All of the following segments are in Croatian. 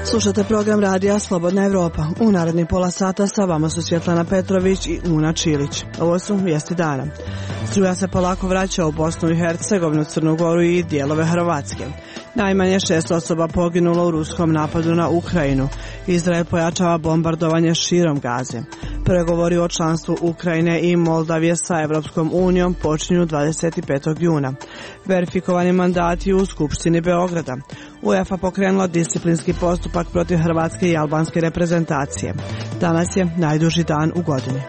Slušate program radija Slobodna Evropa. U narednih pola sata sa vama su Svjetlana Petrović i Una Čilić. Ovo su vijesti dana. Struja se polako vraća u Bosnu i Hercegovinu, Crnu Goru i dijelove Hrvatske. Najmanje 6 osoba poginulo u ruskom napadu na Ukrajinu. Izrael pojačava bombardovanje širom Gaze. Pregovori o članstvu Ukrajine i Moldavije sa Evropskom unijom počinju 25. juna. Verifikovani mandati u Skupštini Beograda. UEFA pokrenula disciplinski postupak protiv hrvatske i albanske reprezentacije. Danas je najduži dan u godini.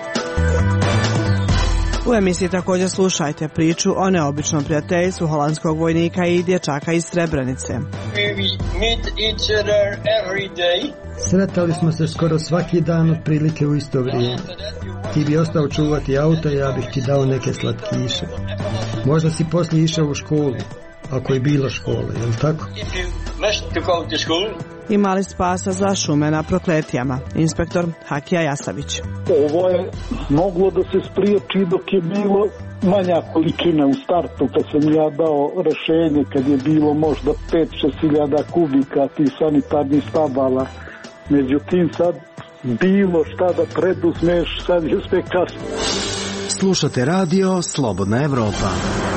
U emisiji također slušajte priču o neobičnom prijateljstvu holandskog vojnika i dječaka iz Srebrenice. Sretali smo se skoro svaki dan otprilike u isto vrijeme. Ti bi ostao čuvati auto, ja bih ti dao neke slatkiše. Možda si poslije išao u školu, ako je bilo škole, je li tako? Imali spasa za šume na Prokletijama. Inspektor Hakija Jasavić. Ovo je moglo da se spriječi dok je bilo manja količina u startu, kad sam ja dao rešenje, kad je bilo možda 5-6 hiljada kubika tih sanitarnih stabala. Međutim, sad bilo šta da preduzmeš, sad je sve kasno. Slušate radio Slobodna Evropa.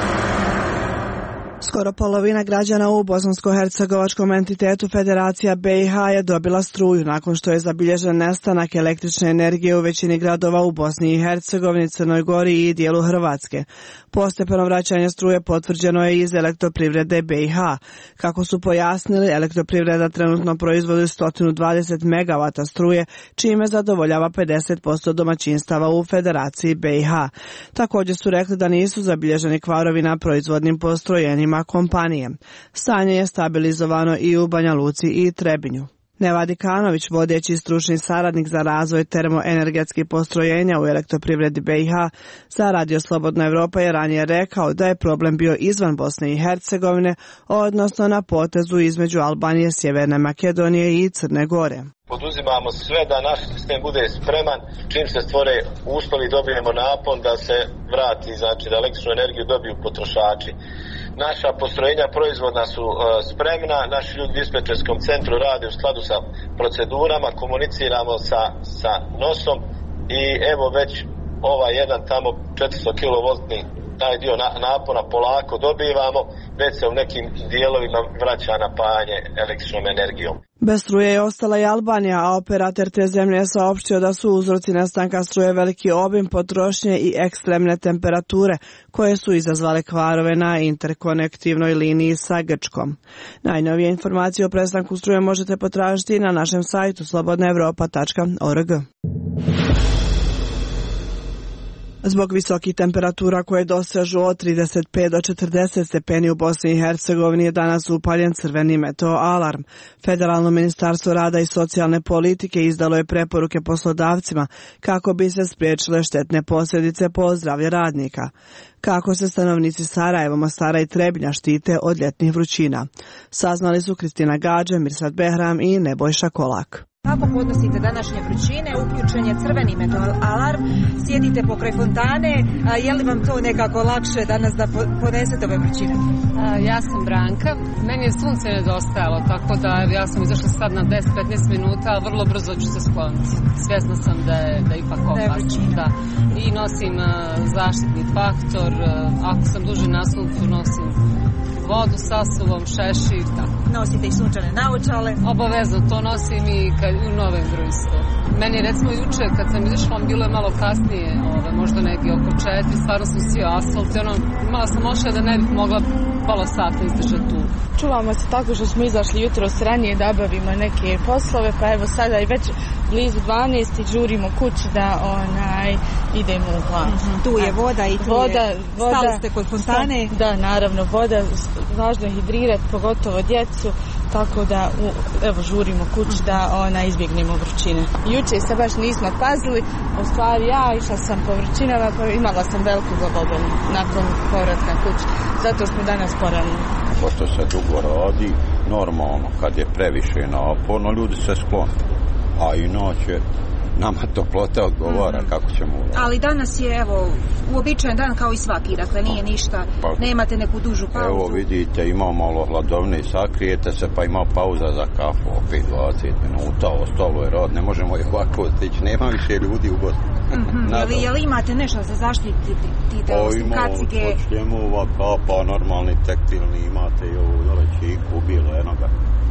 Skoro polovina građana u bosansko-hercegovačkom entitetu Federacija BiH je dobila struju nakon što je zabilježen nestanak električne energije u većini gradova u Bosni i Hercegovini, Crnoj Gori i dijelu Hrvatske. Postepeno vraćanje struje potvrđeno je iz Elektroprivrede BiH. Kako su pojasnili, Elektroprivreda trenutno proizvodi 120 MW struje, čime zadovoljava 50% domaćinstava u Federaciji BiH. Također su rekli da nisu zabilježeni kvarovi na proizvodnim postrojenjima kompanije. Stanje je stabilizovano i u Banja Luci i Trebinju. Neva Dikanović, vodeći stručni saradnik za razvoj termoenergetskih postrojenja u Elektroprivredi BiH, za Radio Slobodna Evropa je ranije rekao da je problem bio izvan Bosne i Hercegovine, odnosno na potezu između Albanije, Sjeverne Makedonije i Crne Gore. Poduzimamo sve da naš sistem bude spreman, čim se stvore uslovi dobijemo napon da se vrati, znači da električnu energiju dobiju potrošači. Naša postrojenja proizvodna su spremna, naši ljudi u dispečerskom centru rade u skladu sa procedurama, komuniciramo sa nosom i evo već ovaj jedan tamo 400 kV taj dio napona polako dobivamo, već se u nekim dijelovima vraća napajanje električnom energijom. Bez struje je ostala i Albanija, a operator te zemlje je saopštio da su uzroci nestanka struje veliki obim potrošnje i ekstremne temperature koje su izazvale kvarove na interkonektivnoj liniji sa Grčkom. Najnovije informacije o prestanku struje možete potražiti na našem sajtu slobodnaevropa.org. Zbog visokih temperatura koje dosežu od 35 do 40 stepeni u Bosni i Hercegovini je danas upaljen crveni meteo alarm. Federalno ministarstvo rada i socijalne politike izdalo je preporuke poslodavcima kako bi se spriječile štetne posljedice po zdravlje radnika. Kako se stanovnici Sarajeva, Mostara i Trebinja štite od ljetnih vrućina. Saznali su Kristina Gađe, Mirsad Behram i Nebojša Kolak. Kako podnosite današnje vrućine? Uključen je crveni meteo alarm, sjedite pokraj fontane, je li vam to nekako lakše danas da podnesete ove vrućine? Ja sam Branka, meni je sunce nedostajalo, tako da ja sam izašla sad na 10-15 minuta, ali vrlo brzo ću se skloniti. Svjesna sam da je ipak opasno. Da. I nosim zaštitni faktor, ako sam duže na suncu nosim vodu sa sobom, šešir, tako. Nosite i sunčane naočale? Obavezno, to nosim i u novembru isto. Meni recimo juče kad sam izašla, bilo je malo kasnije, možda negdje oko 4, stvarno sam sio asfalt i imala sam ošaj da ne bih mogla pola sata izdržati tu. Čuvamo se tako što smo izašli jutros ranije da obavimo neke poslove, pa evo sada i već blizu 12 i žurimo kući da idemo u plažu. Tu je voda i tu je stali ste kod fontane? Da, naravno, voda, važno je hidrirati, pogotovo djecu, tako da evo žurimo kući da izbjegnemo vrućine. Juče se baš nismo pazili, u stvari ja išla sam po vrućinama, pa imala sam veliku glavobolju nakon povratka kući, zato smo danas poravni. Pošto se dugo radi, normalno kad je previše naporno, ljudi se sklone, a inače nama toplota odgovara, kako ćemo uraditi. Ali danas je, evo, uobičajen dan kao i svaki, dakle nije ništa, nemate neku dužu pauzu. Evo vidite, imamo malo hladovne, sakrijete se, pa ima pauza za kafu, opet 20 minuta, ostalo je rad, ne možemo ih ovako stići, nema više ljudi u Bosni. Jel imate nešto za zaštitite, osim kacige? Šljemova, kapa, normalni tekstilni, imate i ovu dole čiku, u bijelu enoga.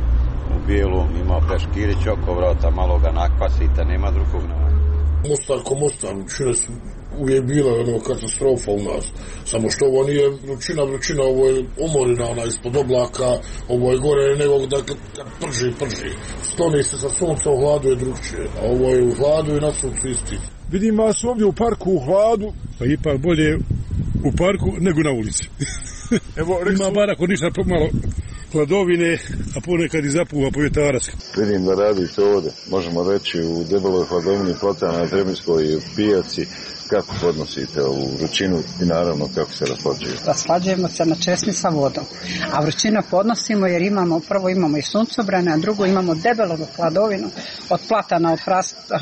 U bijelu ima peškirić oko vrata, malo ga nakvasite, nema drugog na. Mostar ko Mostar, vrućine su uvijek bila katastrofa u nas. Samo što ovo nije vrućina, ovo je umorina, ispod oblaka, ovo je gore nego da kad prži. Stoni se sa sunca, u hladu je drugčije, a ovo je u hladu i na suncu isti. Vidim vas ovdje u parku u hladu, pa ipak bolje u parku nego na ulici. Evo, ima bar ako ništa malo hladovine, a ponekad i zapuva povjetarac. Vidim da radite ovdje, možemo reći u debeloj hladovini Platana na Trebinskoj pijaci. Kako podnosite ovu vrućinu i naravno kako se rashlađuje? Rashlađujemo se na česmi sa vodom, a vrućinu podnosimo jer prvo imamo i suncobrane, a drugo imamo debelu hladovinu od platana, od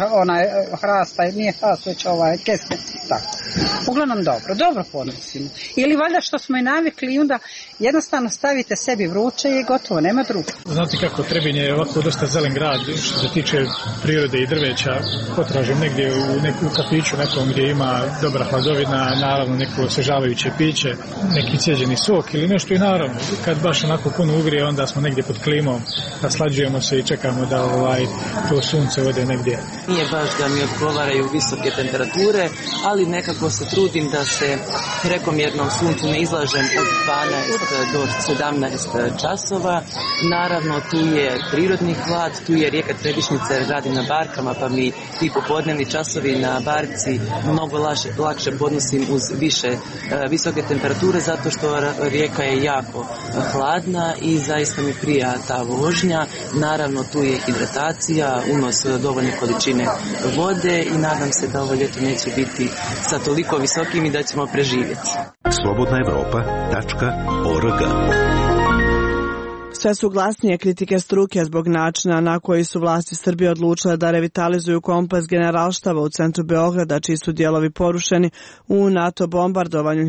hrasta, nije hrast, već kesme, tako. Uglavnom dobro podnosimo. Ili valjda što smo i navikli i onda jednostavno stavite sebi vruće i gotovo, nema drugo. Znate kako, Trebinj je ovako dosta zelen grad što se tiče prirode i drveća. Potražim negdje u neku kafiću nekom gdje ima dobra hladovina, naravno neko osvežavajuće piće, neki cijeđeni sok ili nešto i naravno, kad baš onako puno ugrije, onda smo negdje pod klimom, naslađujemo se i čekamo da to sunce ode negdje. Nije baš da mi odgovaraju visoke temperature, ali nekako se trudim da se prekomjernom suncu ne izlažem od 12 do 17 časova. Naravno, tu je prirodni hlad, tu je rijeka Trebišnjica, radim na barkama, pa mi ti popodnevni časovi na barci mnogo lakše podnosim uz visoke temperature, zato što rijeka je jako hladna i zaista mi prija ta vožnja. Naravno, tu je hidratacija, unos dovoljne količine vode i nadam se da ovo ljeto neće biti sa toliko visokim i da ćemo preživjeti. slobodnaevropa.org. Sve su glasnije kritike struke zbog načina na koji su vlasti Srbije odlučile da revitalizuju kompleks Generalštaba u centru Beograda, čiji su dijelovi porušeni u NATO bombardovanju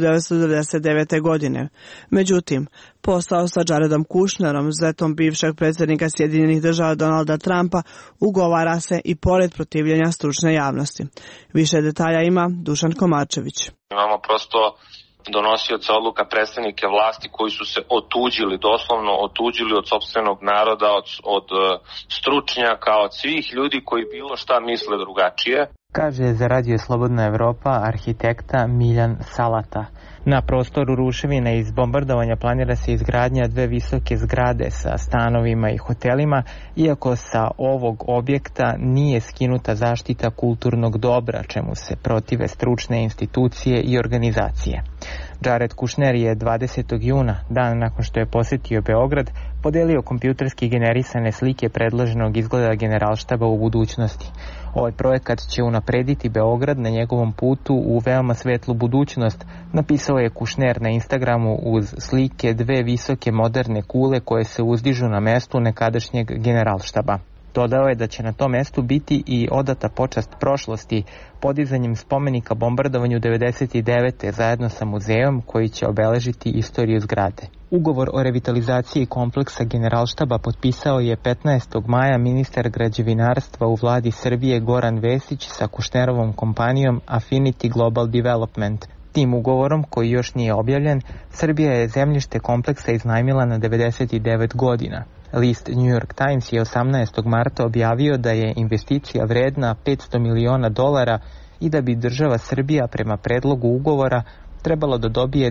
1999. godine. Međutim, posao sa Jaredom Kushnerom, zetom bivšeg predsjednika Sjedinjenih Država Donalda Trumpa, ugovara se i pored protivljenja stručne javnosti. Više detalja ima Dušan Komačević. Imamo prosto donosioca odluka, predstavnike vlasti koji su se doslovno otuđili od sopstvenog naroda, od stručnjaka, od svih ljudi koji bilo šta misle drugačije. Kaže za Radio Slobodna Evropa arhitekta Miljan Salata. Na prostoru ruševina iz bombardovanja planira se izgradnja 2 visoke zgrade sa stanovima i hotelima, iako sa ovog objekta nije skinuta zaštita kulturnog dobra, čemu se protive stručne institucije i organizacije. Jared Kushner je 20. juna, dan nakon što je posjetio Beograd, podelio kompjuterski generisane slike predloženog izgleda Generalštaba u budućnosti. Ovaj projekat će unaprediti Beograd na njegovom putu u veoma svetlu budućnost, napisao je Kushner na Instagramu uz slike 2 visoke moderne kule koje se uzdižu na mestu nekadašnjeg Generalštaba. Dodao je da će na tom mestu biti i odata počast prošlosti podizanjem spomenika bombardovanju 99. zajedno sa muzejom koji će obeležiti istoriju zgrade. Ugovor o revitalizaciji kompleksa Generalštaba potpisao je 15. maja ministar građevinarstva u vladi Srbije Goran Vesić sa Kushnerovom kompanijom Affinity Global Development. Tim ugovorom, koji još nije objavljen, Srbija je zemljište kompleksa iznajmila na 99 godina. List New York Times je 18. marta objavio da je investicija vredna $500 miliona i da bi država Srbija prema predlogu ugovora trebalo da dobije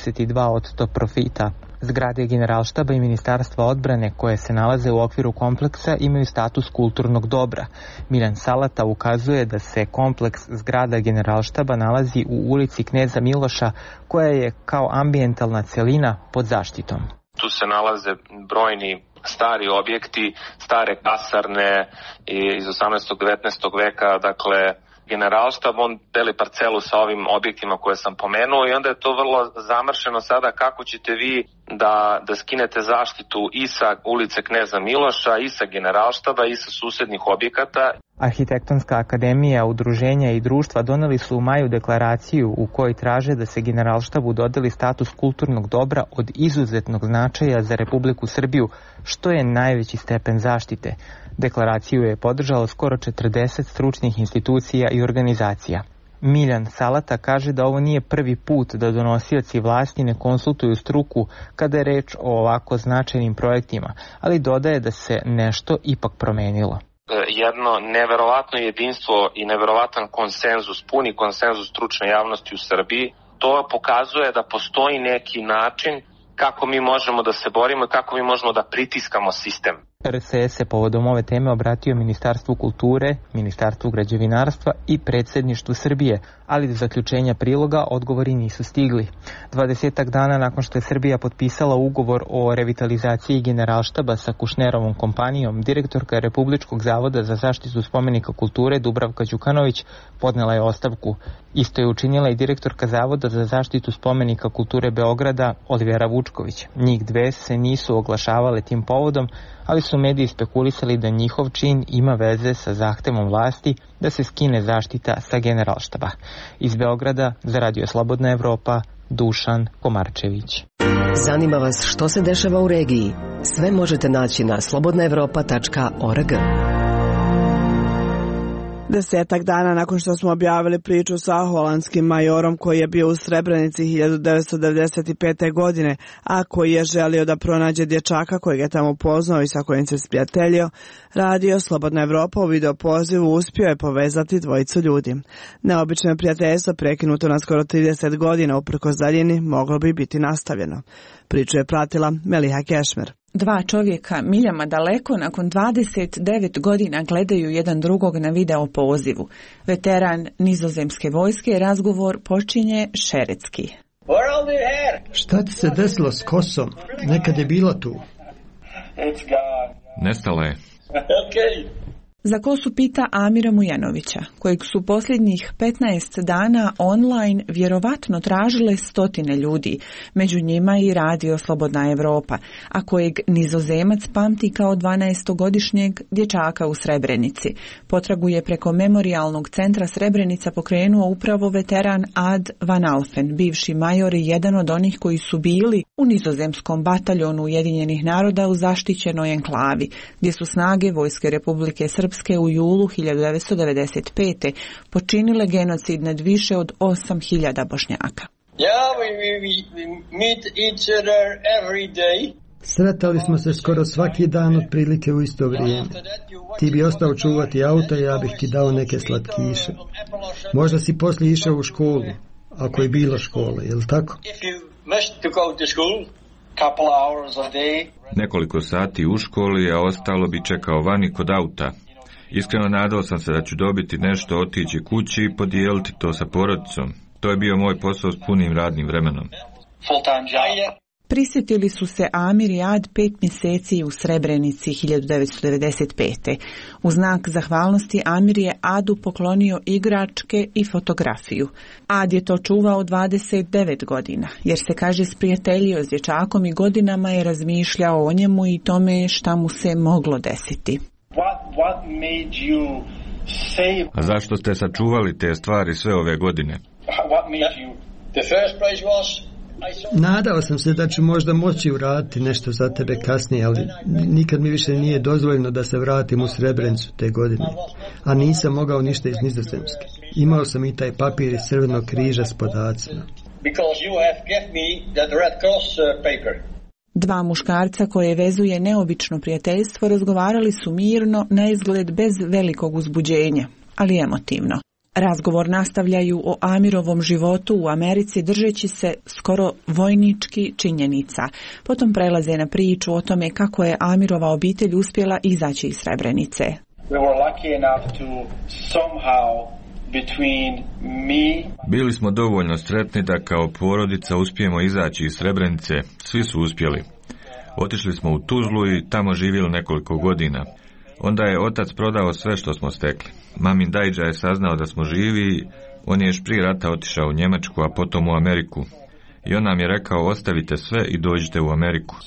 22% profita. Zgrade Generalštaba i Ministarstva odbrane koje se nalaze u okviru kompleksa imaju status kulturnog dobra. Miljan Salata ukazuje da se kompleks zgrada Generalštaba nalazi u ulici Kneza Miloša, koja je kao ambijentalna celina pod zaštitom. Tu se nalaze brojni stari objekti, stare kasarne iz 18. 19. veka, dakle Generalštab, on deli parcelu sa ovim objektima koje sam pomenuo i onda je to vrlo zamršeno sada kako ćete vi da skinete zaštitu i sa ulice Kneza Miloša i sa Generalštaba i sa susednih objekata. Arhitektonska akademija, udruženja i društva doneli su u maju deklaraciju u kojoj traže da se Generalštabu dodeli status kulturnog dobra od izuzetnog značaja za Republiku Srbiju, što je najveći stepen zaštite. Deklaraciju je podržalo skoro 40 stručnih institucija i organizacija. Miljan Salata kaže da ovo nije prvi put da donosioci vlasti ne konsultuju struku kada je reč o ovako značajnim projektima, ali dodaje da se nešto ipak promenilo. Jedno neverovatno jedinstvo i neverovatan konsenzus, puni konsenzus stručne javnosti u Srbiji, to pokazuje da postoji neki način kako mi možemo da se borimo i kako mi možemo da pritiskamo sistem. RSS se povodom ove teme obratio Ministarstvu kulture, Ministarstvu građevinarstva i Predsjedništvu Srbije, ali do zaključenja priloga odgovori nisu stigli. 20 dana nakon što je Srbija potpisala ugovor o revitalizaciji Generalštaba sa Kušnerovom kompanijom, direktorka Republičkog zavoda za zaštitu spomenika kulture Dubravka Đukanović podnela je ostavku. Isto je učinila i direktorka Zavoda za zaštitu spomenika kulture Beograda Olivera Vučković. Njih dve se nisu oglašavale tim povodom, ali su mediji spekulisali da njihov čin ima veze sa zahtevom vlasti da se skine zaštita sa Generalštaba. Iz Beograda za Radio Slobodna Evropa, Dušan Komarčević. Zanima vas što se dešava u regiji? Sve možete naći na slobodnaevropa.org. 10 dana nakon što smo objavili priču sa holandskim majorom koji je bio u Srebrenici 1995. godine, a koji je želio da pronađe dječaka kojeg je tamo poznao i sa kojim se sprijateljio, Radio Slobodna Evropa u video pozivu uspio je povezati dvojicu ljudi. Neobično prijateljstvo prekinuto na skoro 30 godina uprkos daljini moglo bi biti nastavljeno. Priču je pratila Meliha Kešmer. Dva čovjeka miljama daleko nakon 29 godina gledaju jedan drugog na video pozivu. Veteran nizozemske vojske razgovor počinje šeretski. Šta ti se desilo s kosom? Nekad je bila tu. Nestala je. Za kosu pita Amira Mujanovića, kojeg su posljednjih 15 dana online vjerovatno tražile stotine ljudi, među njima i Radio Slobodna Evropa, a kojeg Nizozemac pamti kao 12-godišnjeg dječaka u Srebrenici. Potragu je preko Memorijalnog centra Srebrenica pokrenuo upravo veteran Ad Van Alphen, bivši major i jedan od onih koji su bili u nizozemskom bataljonu Ujedinjenih naroda u zaštićenoj enklavi, gdje su snage Vojske Republike Srpske u julu 1995. počinile genocid nad više od 8.000 Bošnjaka. Sretali smo se skoro svaki dan otprilike u isto vrijeme. Ti bi ostao čuvati auto, ja bih ti dao neke slatkiše. Možda si poslije išao u školu, ako je bilo škola, je li tako? Nekoliko sati u školi, a ostalo bi čekao vani kod auta. Iskreno nadao sam se da ću dobiti nešto, otići kući i podijeliti to sa porodicom. To je bio moj posao s punim radnim vremenom. Prisjetili su se Amir i Ad 5 mjeseci u Srebrenici 1995. U znak zahvalnosti Amir je Adu poklonio igračke i fotografiju. Ad je to čuvao 29 godina, jer se kaže sprijateljio s dječakom i godinama je razmišljao o njemu i tome šta mu se moglo desiti. A zašto ste sačuvali te stvari sve ove godine? Nadao sam se da ću možda moći uraditi nešto za tebe kasnije, ali nikad mi više nije dozvoljeno da se vratim u Srebrenicu te godine. A nisam mogao ništa iz Nizozemske. Imao sam i taj papir iz Crvenog križa s podacima. Dva muškarca koje vezuje neobično prijateljstvo razgovarali su mirno, na izgled bez velikog uzbuđenja, ali emotivno. Razgovor nastavljaju o Amirovom životu u Americi držeći se skoro vojnički činjenica. Potom prelaze na priču o tome kako je Amirova obitelj uspjela izaći iz Srebrenice. Bili smo dovoljno sretni da kao porodica uspijemo izaći iz Srebrenice. Svi su uspjeli. Otišli smo u Tuzlu i tamo živjeli nekoliko godina. Onda je otac prodao sve što smo stekli. Mamin dajđa je saznao da smo živi, on je još prije rata otišao u Njemačku, a potom u Ameriku. I on nam je rekao, ostavite sve i dođite u Ameriku.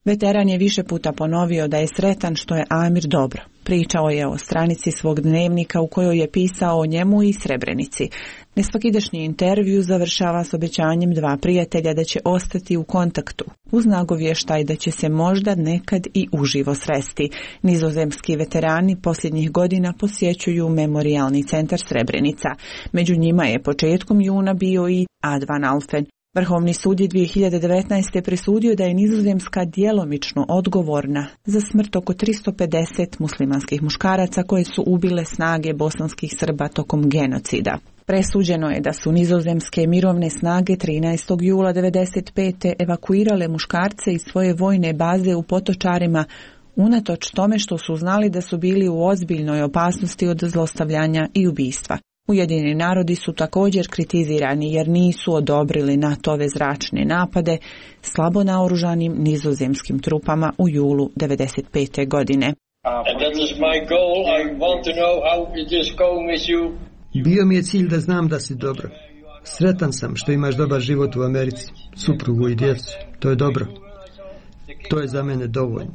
Veteran je više puta ponovio da je sretan što je Amir dobro. Pričao je o stranici svog dnevnika u kojoj je pisao o njemu i Srebrenici. Nesvakidašnji intervju završava s obećanjem dva prijatelja da će ostati u kontaktu, uz nagovještaj da će se možda nekad i uživo sresti. Nizozemski veterani posljednjih godina posjećuju memorijalni centar Srebrenica. Među njima je početkom juna bio i Ad van Alphen. Vrhovni sud je 2019. presudio da je Nizozemska djelomično odgovorna za smrt oko 350 muslimanskih muškaraca koje su ubile snage bosanskih Srba tokom genocida. Presuđeno je da su nizozemske mirovne snage 13. jula 1995. evakuirale muškarce iz svoje vojne baze u Potočarima, unatoč tome što su znali da su bili u ozbiljnoj opasnosti od zlostavljanja i ubistva. Ujedinjeni narodi su također kritizirani jer nisu odobrili NATO-ve zračne napade slabo naoružanim nizozemskim trupama u julu 1995. godine. Bio mi je cilj da znam da si dobro. Sretan sam što imaš dobar život u Americi, suprugu i djecu. To je dobro. To je za mene dovoljno.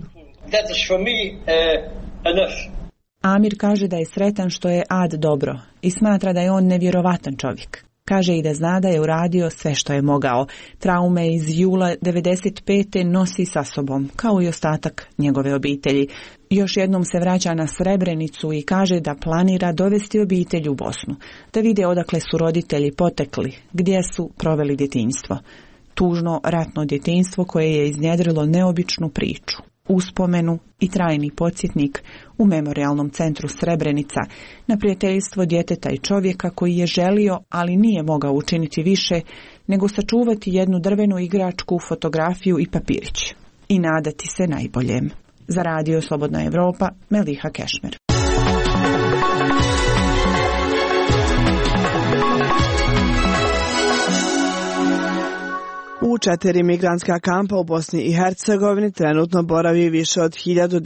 Amir kaže da je sretan što je Ad dobro i smatra da je on nevjerovatan čovjek. Kaže i da zna da je uradio sve što je mogao. Traume iz jula 1995. nosi sa sobom, kao i ostatak njegove obitelji. Još jednom se vraća na Srebrenicu i kaže da planira dovesti obitelj u Bosnu, da vide odakle su roditelji potekli, gdje su proveli djetinjstvo. Tužno ratno djetinjstvo koje je iznjedrilo neobičnu priču, uspomenu i trajni podsjetnik u memorijalnom centru Srebrenica na prijateljstvo djeteta i čovjeka koji je želio, ali nije mogao učiniti više nego sačuvati jednu drvenu igračku, fotografiju i papirić i nadati se najboljem. Za Radio Slobodna Evropa, Meliha Kešmer. U 4 migrantska kampa u Bosni i Hercegovini trenutno boravi više od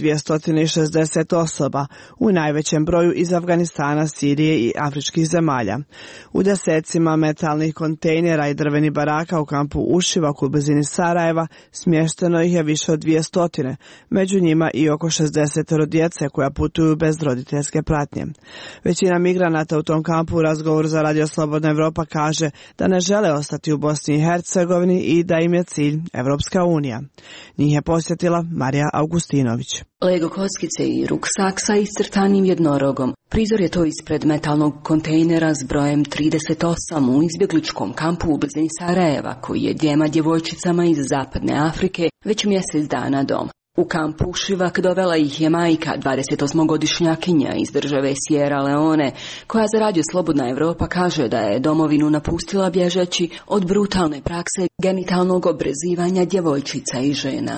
1260 osoba, u najvećem broju iz Afganistana, Sirije i afričkih zemalja. U desecima metalnih kontejnera i drvenih baraka u kampu Ušivak u blizini Sarajeva smješteno ih je više od 200, među njima i oko 60 djece koja putuju bez roditeljske pratnje. Većina migranata u tom kampu u razgovoru za Radio Slobodna Evropa kaže da ne žele ostati u Bosni i Hercegovini i da im je cilj Evropska unija. Njih je posjetila Marija Augustinović. Lego kockice i ruksak sa iscrtanim jednorogom. Prizor je to ispred metalnog kontejnera s brojem 38 u izbjegličkom kampu u blizini Sarajeva, koji je dvijema djevojčicama iz zapadne Afrike već mjesec dana doma. U kampu Ušivak dovela ih je majka, 28-godišnjakinja iz države Sierra Leone, koja za Radio Slobodna Evropa kaže da je domovinu napustila bježeći od brutalne prakse genitalnog obrezivanja djevojčica i žena.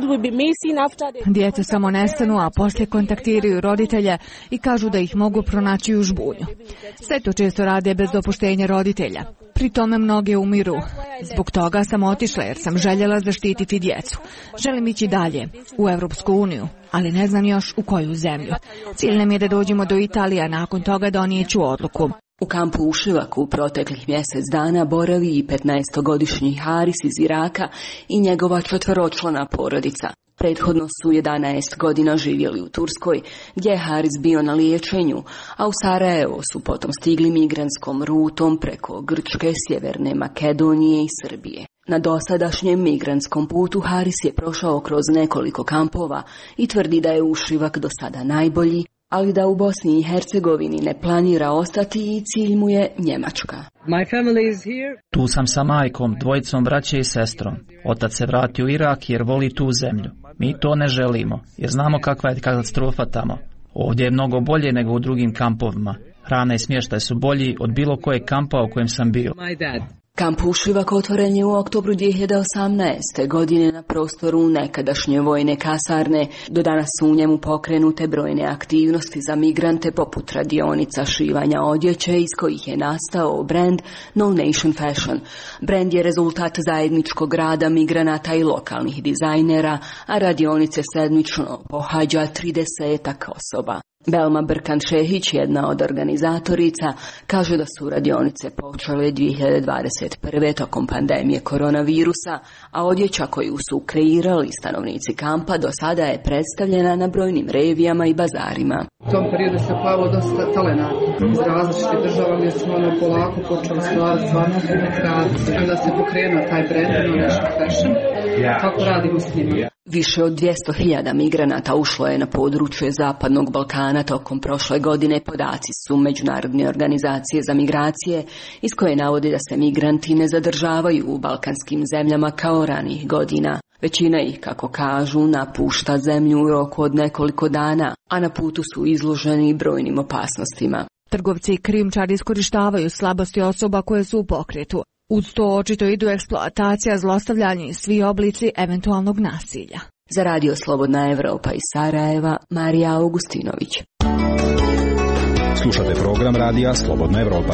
Djeca samo nestanu, a poslije kontaktiraju roditelje i kažu da ih mogu pronaći u žbunju. Sve to često rade bez dopuštenja roditelja. Pri tome mnoge umiru. Zbog toga sam otišla jer sam željela zaštititi djecu. Želim ići dalje, u Evropsku uniju, ali ne znam još u koju zemlju. Cilj nam je da dođemo do Italije, a nakon toga donijeću odluku. U kampu Ušivak u proteklih mjesec dana boravi i 15-godišnji Haris iz Iraka i njegova 4-člana porodica. Prethodno su 11 godina živjeli u Turskoj, gdje je Haris bio na liječenju, a u Sarajevo su potom stigli migrantskom rutom preko Grčke, Sjeverne Makedonije i Srbije. Na dosadašnjem migrantskom putu Haris je prošao kroz nekoliko kampova i tvrdi da je Ušivak do sada najbolji, ali da u Bosni i Hercegovini ne planira ostati i cilj mu je Njemačka. Tu sam sa majkom, dvojicom braće i sestrom. Otac se vratio u Irak jer voli tu zemlju. Mi to ne želimo, jer znamo kakva je katastrofa tamo. Ovdje je mnogo bolje nego u drugim kampovima. Hrana i smještaj su bolji od bilo kojeg kampa u kojem sam bio. Kamp Ušivak otvoren je u oktobru 2018. godine na prostoru nekadašnje vojne kasarne. Do danas su u njemu pokrenute brojne aktivnosti za migrante poput radionica šivanja odjeće iz kojih je nastao brand No Nation Fashion. Brand je rezultat zajedničkog rada migranata i lokalnih dizajnera, a radionice sedmično pohađa 30 osoba. Belma Brkan-Šehić, jedna od organizatorica, kaže da su radionice počele 2021. tokom pandemije koronavirusa, a odjeća koju su kreirali stanovnici kampa do sada je predstavljena na brojnim revijama i bazarima. U tom periodu se pojavilo dosta talenata iz različitih država gdje smo polako počeli stvarati kreacije. Onda se pokrenuo taj brand, naša fashion. Kako radimo s njima? Više od 200.000 migranata ušlo je na područje Zapadnog Balkana tokom prošle godine. Podaci su Međunarodne organizacije za migracije, iz koje navodi da se migranti ne zadržavaju u balkanskim zemljama kao ranijih godina. Većina ih, kako kažu, napušta zemlju u roku od nekoliko dana, a na putu su izloženi brojnim opasnostima. Trgovci i krijumčari iskorištavaju slabosti osoba koje su u pokretu. Uz to očito idu eksploatacija, zlostavljanje i svi oblici eventualnog nasilja. Za Radio Slobodna Evropa iz Sarajeva, Marija Augustinović. Slušate program Radija Slobodna Evropa.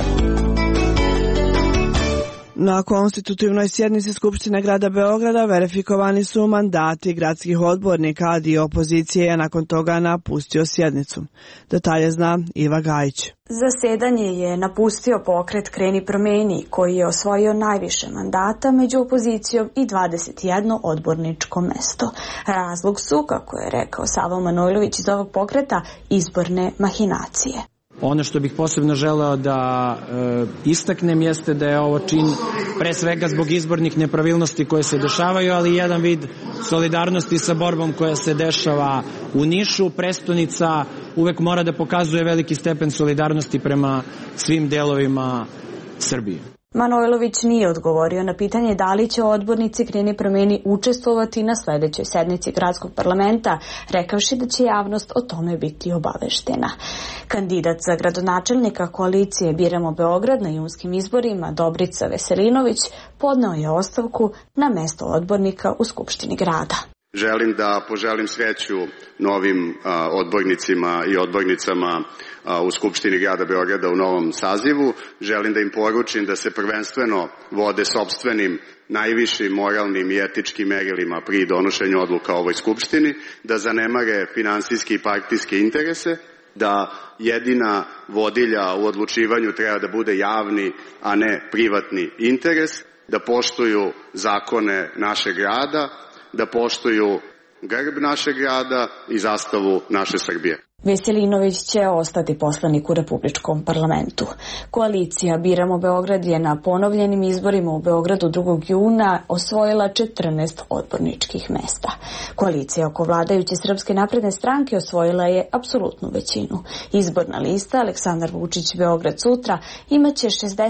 Na konstitutivnoj sjednici Skupštine grada Beograda verifikovani su mandati gradskih odbornika, a dio opozicije je nakon toga napustio sjednicu. Detalje zna Iva Gajić. Zasedanje je napustio pokret Kreni promeni, koji je osvojio najviše mandata među opozicijom i 21 odborničko mesto. Razlog su, kako je rekao Savo Manojlović iz ovog pokreta, izborne mahinacije. Ono što bih posebno želeo da istaknem jeste da je ovo čin pre svega zbog izbornih nepravilnosti koje se dešavaju, ali jedan vid solidarnosti sa borbom koja se dešava u Nišu. Prestonica uvek mora da pokazuje veliki stepen solidarnosti prema svim delovima Srbije. Manojlović nije odgovorio na pitanje da li će odbornici Kreni promeni učestvovati na sledećoj sednici gradskog parlamenta, rekavši da će javnost o tome biti obaveštena. Kandidat za gradonačelnika koalicije Biramo Beograd na junskim izborima, Dobrica Veselinović, podneo je ostavku na mesto odbornika u Skupštini grada. Želim da poželim sreću novim odbornicima i odbornicama u Skupštini grada Beograda u novom sazivu. Želim da im poručim da se prvenstveno vode sopstvenim najvišim moralnim i etičkim merilima pri donošenju odluka o ovoj Skupštini, da zanemare finansijske i partijske interese, da jedina vodilja u odlučivanju treba da bude javni, a ne privatni interes, da poštuju zakone našeg grada, da poštuju grb našeg grada i zastavu naše Srbije. Veselinović će ostati poslanik u Republičkom parlamentu. Koalicija Biramo Beograd je na ponovljenim izborima u Beogradu 2. juna osvojila 14 odborničkih mesta. Koalicija oko vladajuće Srpske napredne stranke osvojila je apsolutnu većinu. Izborna lista Aleksandar Vučić Beograd sutra imaće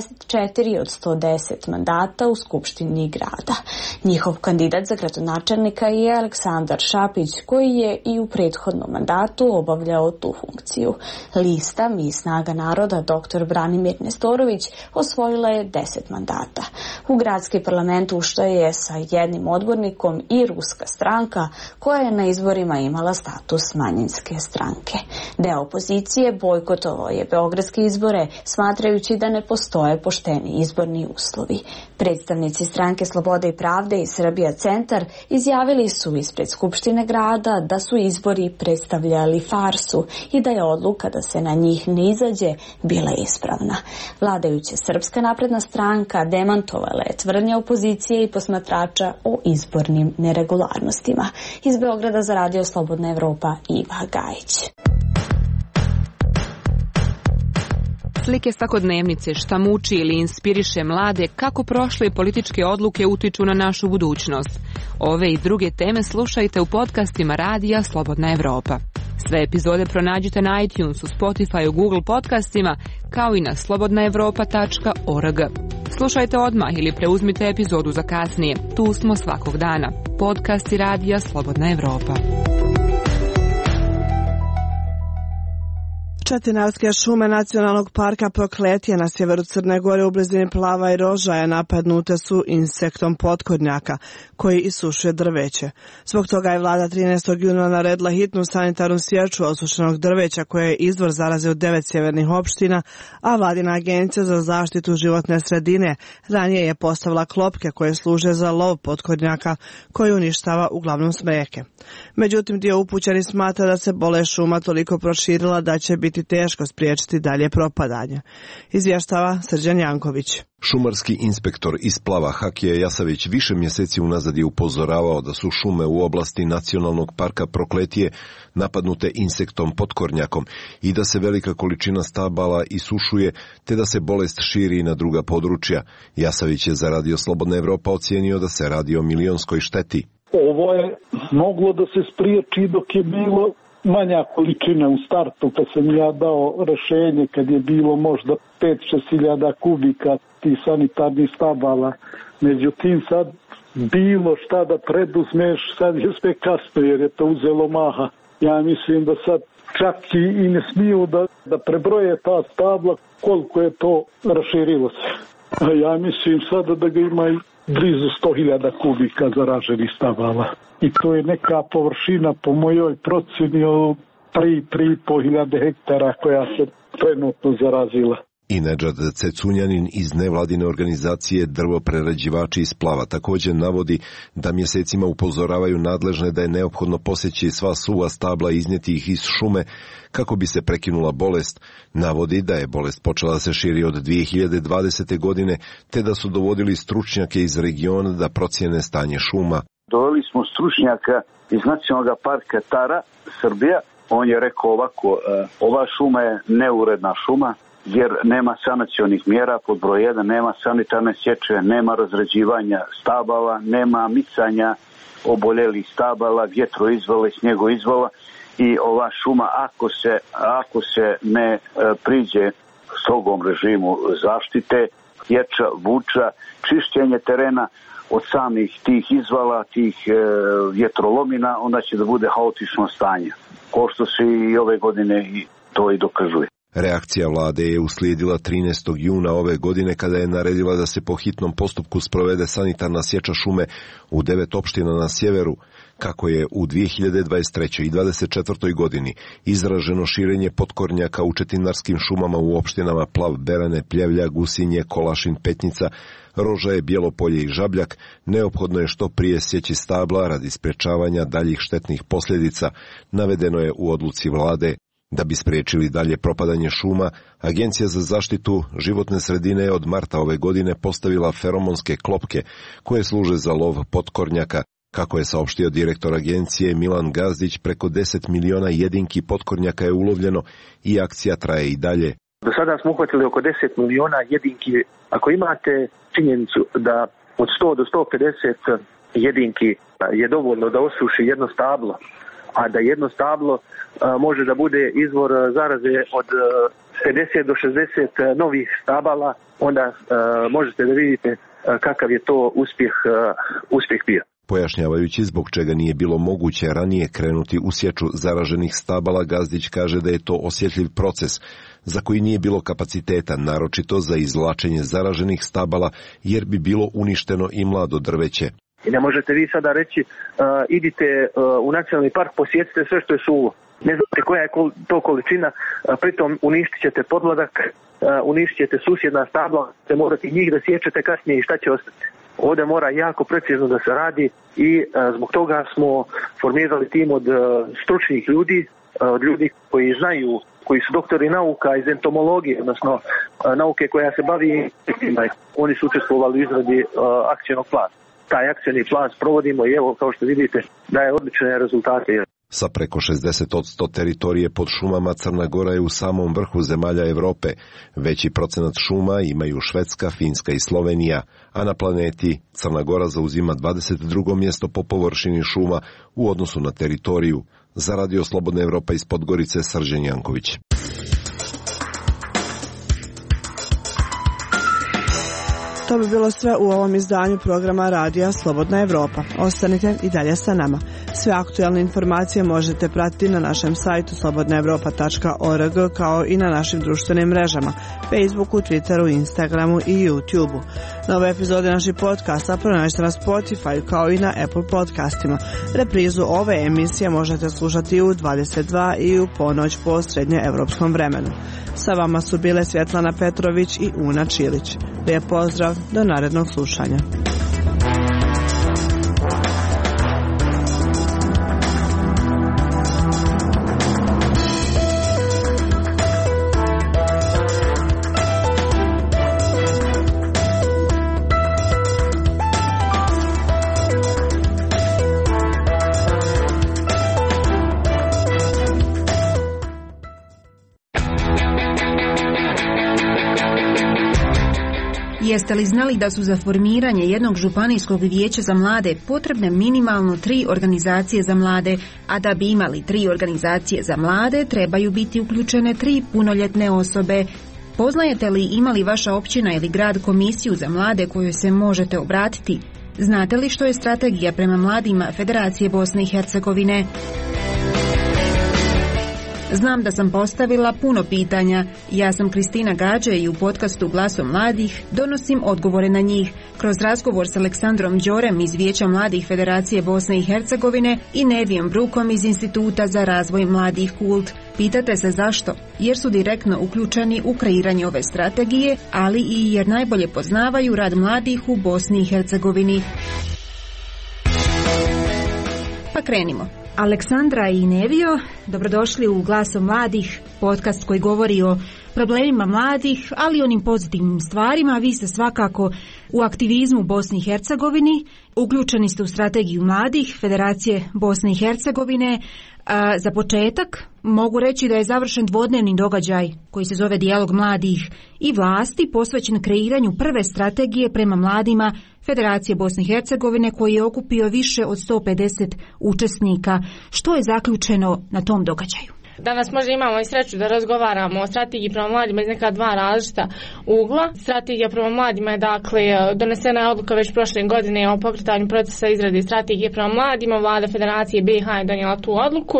64 od 110 mandata u Skupštini grada. Njihov kandidat za gradonačelnika je Aleksandar Šapić, koji je i u prethodnom mandatu obavljao tu funkciju. Lista Mi snaga naroda dr. Branimir Nestorović osvojila je 10 mandata. U gradski parlament ušla je sa jednim odbornikom i Ruska stranka, koja je na izborima imala status manjinske stranke. Deo opozicije bojkotovao je beogradske izbore, smatrajući da ne postoje pošteni izborni uslovi. Predstavnici stranke Slobode i pravde i Srbija centar izjavili su ispred Skupštine grada da su izbori predstavljali farsu i da je odluka da se na njih ne izađe bila ispravna. Vladajuća Srpska napredna stranka demantovala je tvrdnje opozicije i posmatrača o izbornim neregularnostima. Iz Beograda za Radio Slobodna Evropa, Iva Gajić. Slike svakodnevnice, šta muči ili inspiriše mlade, kako prošle političke odluke utiču na našu budućnost. Ove i druge teme slušajte u podcastima Radija Slobodna Evropa. Sve epizode pronađite na iTunesu, Spotify, Google podcastima, kao i na slobodnaevropa.org. Slušajte odmah ili preuzmite epizodu za kasnije. Tu smo svakog dana. Podcasti Radija Slobodna Evropa. Četinarske šume nacionalnog parka Prokletije na sjeveru Crne Gore u blizini Plava i Rožaja napadnute su insektom potkornjaka koji isušuje drveće. Zbog toga je vlada 13. juna naredila hitnu sanitarnu sječu osušenog drveća koje je izvor zaraze u 9 sjevernih opština, a vladina agencija za zaštitu životne sredine ranije je postavila klopke koje služe za lov potkornjaka koji uništava uglavnom smreke. Međutim, dio upućenih smatra da se bolest šuma toliko proširila da će biti teško spriječiti dalje propadanje. Izvještava Srđan Janković. Šumarski inspektor iz Plava Hakija Jasavić više mjeseci unazad je upozoravao da su šume u oblasti nacionalnog parka Prokletije napadnute insektom potkornjakom i da se velika količina stabala isušuje te da se bolest širi na druga područja. Jasavić je za Radio Slobodna Evropa ocijenio da se radi o milionskoj šteti. Ovo je moglo da se spriječi dok je bilo manja količina u startu, pa sam ja dao rešenje kad je bilo možda 5-6 hiljada kubika tih sanitarnih stabala. Međutim, sad bilo šta da preduzmeš, sad je sve kasno jer je to uzelo maha. Ja mislim da sad čak i ne smiju da prebroje ta stabla koliko je to raširilo se. A ja mislim sada da ga ima i blizu 100.000 kubika zaraženih stabala. I to je neka površina po mojoj procjeni od 3.500 hektara koja se trenutno zarazila. I Nedžad Cecunjanin iz nevladine organizacije Drvoprerađivači iz Plava također navodi da mjesecima upozoravaju nadležne da je neophodno posjeći sva suva stabla i iznijeti ih iz šume kako bi se prekinula bolest. Navodi da je bolest počela da se širi od 2020. godine te da su dovodili stručnjake iz regiona da procijene stanje šuma. Doveli smo stručnjaka iz Nacionalnog parka Tara, Srbija. On je rekao ovako, ova šuma je neuredna šuma, jer nema sanacionih mjera, pod broj 1, nema sanitarne sječe, nema razrađivanja stabala, nema micanja oboljelih stabala, vjetroizvala i snjegoizvala i ova šuma ako se ne priđe strogom režimu zaštite, sječa, vuča, čišćenje terena od samih tih izvala, tih vjetrolomina, onda će da bude haotično stanje, ko što se i ove godine to i dokazuje. Reakcija vlade je uslijedila 13. juna ove godine kada je naredila da se po hitnom postupku sprovede sanitarna sječa šume u 9 opština na sjeveru, kako je u 2023. i 2024. godini izraženo širenje potkornjaka u četinarskim šumama u opštinama Plav, Berane, Pljevlja, Gusinje, Kolašin, Petnica, Rožaje, Bjelopolje i Žabljak, neophodno je što prije sjeći stabla radi sprečavanja daljih štetnih posljedica, navedeno je u odluci vlade. Da bi spriječili dalje propadanje šuma, Agencija za zaštitu životne sredine je od marta ove godine postavila feromonske klopke koje služe za lov potkornjaka. Kako je saopštio direktor agencije Milan Gazdić, preko 10 miliona jedinki potkornjaka je ulovljeno i akcija traje i dalje. Do sada smo uhvatili oko 10 miliona jedinki. Ako imate činjenicu da od 100 do 150 jedinki je dovoljno da osuši jedno stablo, a da jedno stablo može da bude izvor zaraze od 50 do 60 novih stabala, onda možete da vidite kakav je to uspjeh bio. Pojašnjavajući zbog čega nije bilo moguće ranije krenuti u sječu zaraženih stabala, Gazdić kaže da je to osjetljiv proces za koji nije bilo kapaciteta, naročito za izvlačenje zaraženih stabala, jer bi bilo uništeno i mlado drveće. I ne možete vi sada reći idite u nacionalni park, posjetite sve što je suvo. Ne znate koja je to količina, pritom uništit ćete podmladak, uništit ćete susjedna stabla, te morate njih da sjećate kasnije i šta će ostati. Ovdje mora jako precizno da se radi i zbog toga smo formirali tim od stručnih ljudi, od ljudi koji znaju, koji su doktori nauka iz entomologije, odnosno nauke koja se bavi insektima. Oni su učestvovali u izradi akcijnog plana. Taj akcijni plan sprovodimo i evo, kao što vidite, daje odlične rezultate. Sa preko 60% teritorije pod šumama, Crna Gora je u samom vrhu zemalja Europe. Veći procenat šuma imaju Švedska, Finska i Slovenija, a na planeti Crna Gora zauzima 22. mjesto po površini šuma u odnosu na teritoriju. Za Radio Slobodna Evropa iz Podgorice, Srđan Janković. To bi bilo sve u ovom izdanju programa Radija Slobodna Evropa. Ostanite i dalje sa nama. Sve aktualne informacije možete pratiti na našem sajtu slobodnaevropa.org kao i na našim društvenim mrežama Facebooku, Twitteru, Instagramu i YouTubeu. Nove epizode naših podcasta pronađite na Spotify kao i na Apple podcastima. Reprizu ove emisije možete slušati u 22 i u ponoć po srednjoevropskom vremenu. Sa vama su bile Svjetlana Petrović i Una Čilić. Lijep pozdrav, do narednog slušanja. Jeste li znali da su za formiranje jednog županijskog vijeća za mlade potrebne minimalno 3 organizacije za mlade, a da bi imali 3 organizacije za mlade trebaju biti uključene 3 punoljetne osobe. Poznajete li ima li vaša općina ili grad komisiju za mlade kojoj se možete obratiti? Znate li što je strategija prema mladima Federacije Bosne i Hercegovine? Znam da sam postavila puno pitanja. Ja sam Kristina Gađe i u podcastu Glasom mladih donosim odgovore na njih kroz razgovor s Aleksandrom Đorem iz Vijeća mladih Federacije Bosne i Hercegovine i Nevijom Brukom iz Instituta za razvoj mladih Kult. Pitate se zašto? Jer su direktno uključeni u kreiranje ove strategije, ali i jer najbolje poznavaju rad mladih u Bosni i Hercegovini. Pa krenimo. Aleksandra i Nevio, dobrodošli u Glasom mladih, podcast koji govori o problemima mladih, ali i onim pozitivnim stvarima. Vi ste svakako u aktivizmu u Bosni i Hercegovini, uključeni ste u strategiju mladih Federacije Bosne i Hercegovine. Za početak mogu reći da je završen dvodnevni događaj koji se zove Dijalog mladih i vlasti posvećen kreiranju prve strategije prema mladima Federacije Bosne i Hercegovine koji je okupio više od 150 učesnika. Što je zaključeno na tom događaju? Danas možda imamo i sreću da razgovaramo o strategiji prema mladima iz neka 2 različita ugla. Strategija prema mladima je donesena je odluka već prošle godine o pokretanju procesa izrade strategije prema mladima. Vlada Federacije BiH je donijela tu odluku.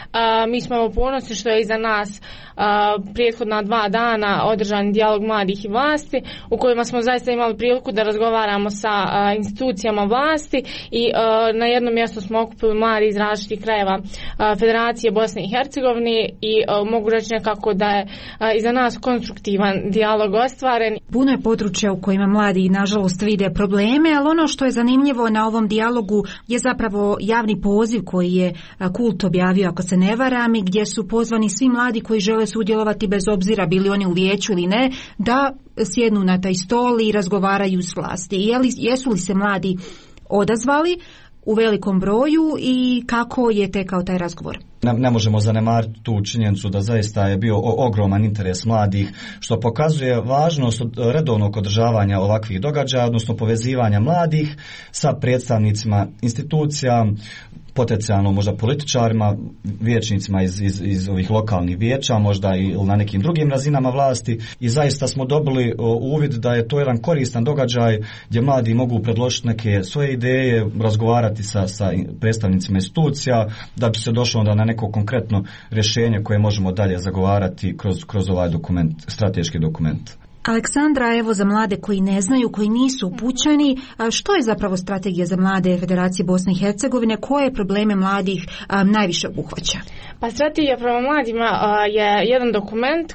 Mi smo ponosni što je iza nas prethodna 2 dana održan dijalog mladih i vlasti u kojima smo zaista imali priliku da razgovaramo sa institucijama vlasti i na jednom mjestu smo okupili mladi iz različitih krajeva Federacije Bosne i Hercegovine i mogu reći nekako da je iza nas konstruktivan dijalog ostvaren. Puno je područja u kojima mladi nažalost vide probleme, ali ono što je zanimljivo na ovom dijalogu je zapravo javni poziv koji je Kult objavio, ako se ne varam, i gdje su pozvani svi mladi koji žele sudjelovati bez obzira bili oni u vijeću ili ne, da sjednu na taj stol i razgovaraju s vlasti. Jesu li se mladi odazvali u velikom broju i kako je tekao taj razgovor? Ne možemo zanemariti tu činjenicu da zaista je bio ogroman interes mladih, što pokazuje važnost redovnog održavanja ovakvih događaja, odnosno povezivanja mladih sa predstavnicima institucija, potencijalno možda političarima, vijećnicima iz ovih lokalnih vijeća, možda i na nekim drugim razinama vlasti, i zaista smo dobili uvid da je to jedan koristan događaj gdje mladi mogu predložiti neke svoje ideje, razgovarati sa predstavnicima institucija da bi se došlo onda na neko konkretno rješenje koje možemo dalje zagovarati kroz ovaj dokument, strateški dokument. Aleksandra, evo za mlade koji ne znaju, koji nisu upućeni, što je zapravo strategija za mlade Federacije Bosne i Hercegovine, koje probleme mladih najviše obuhvaća? Pa strategija prema mladima je jedan dokument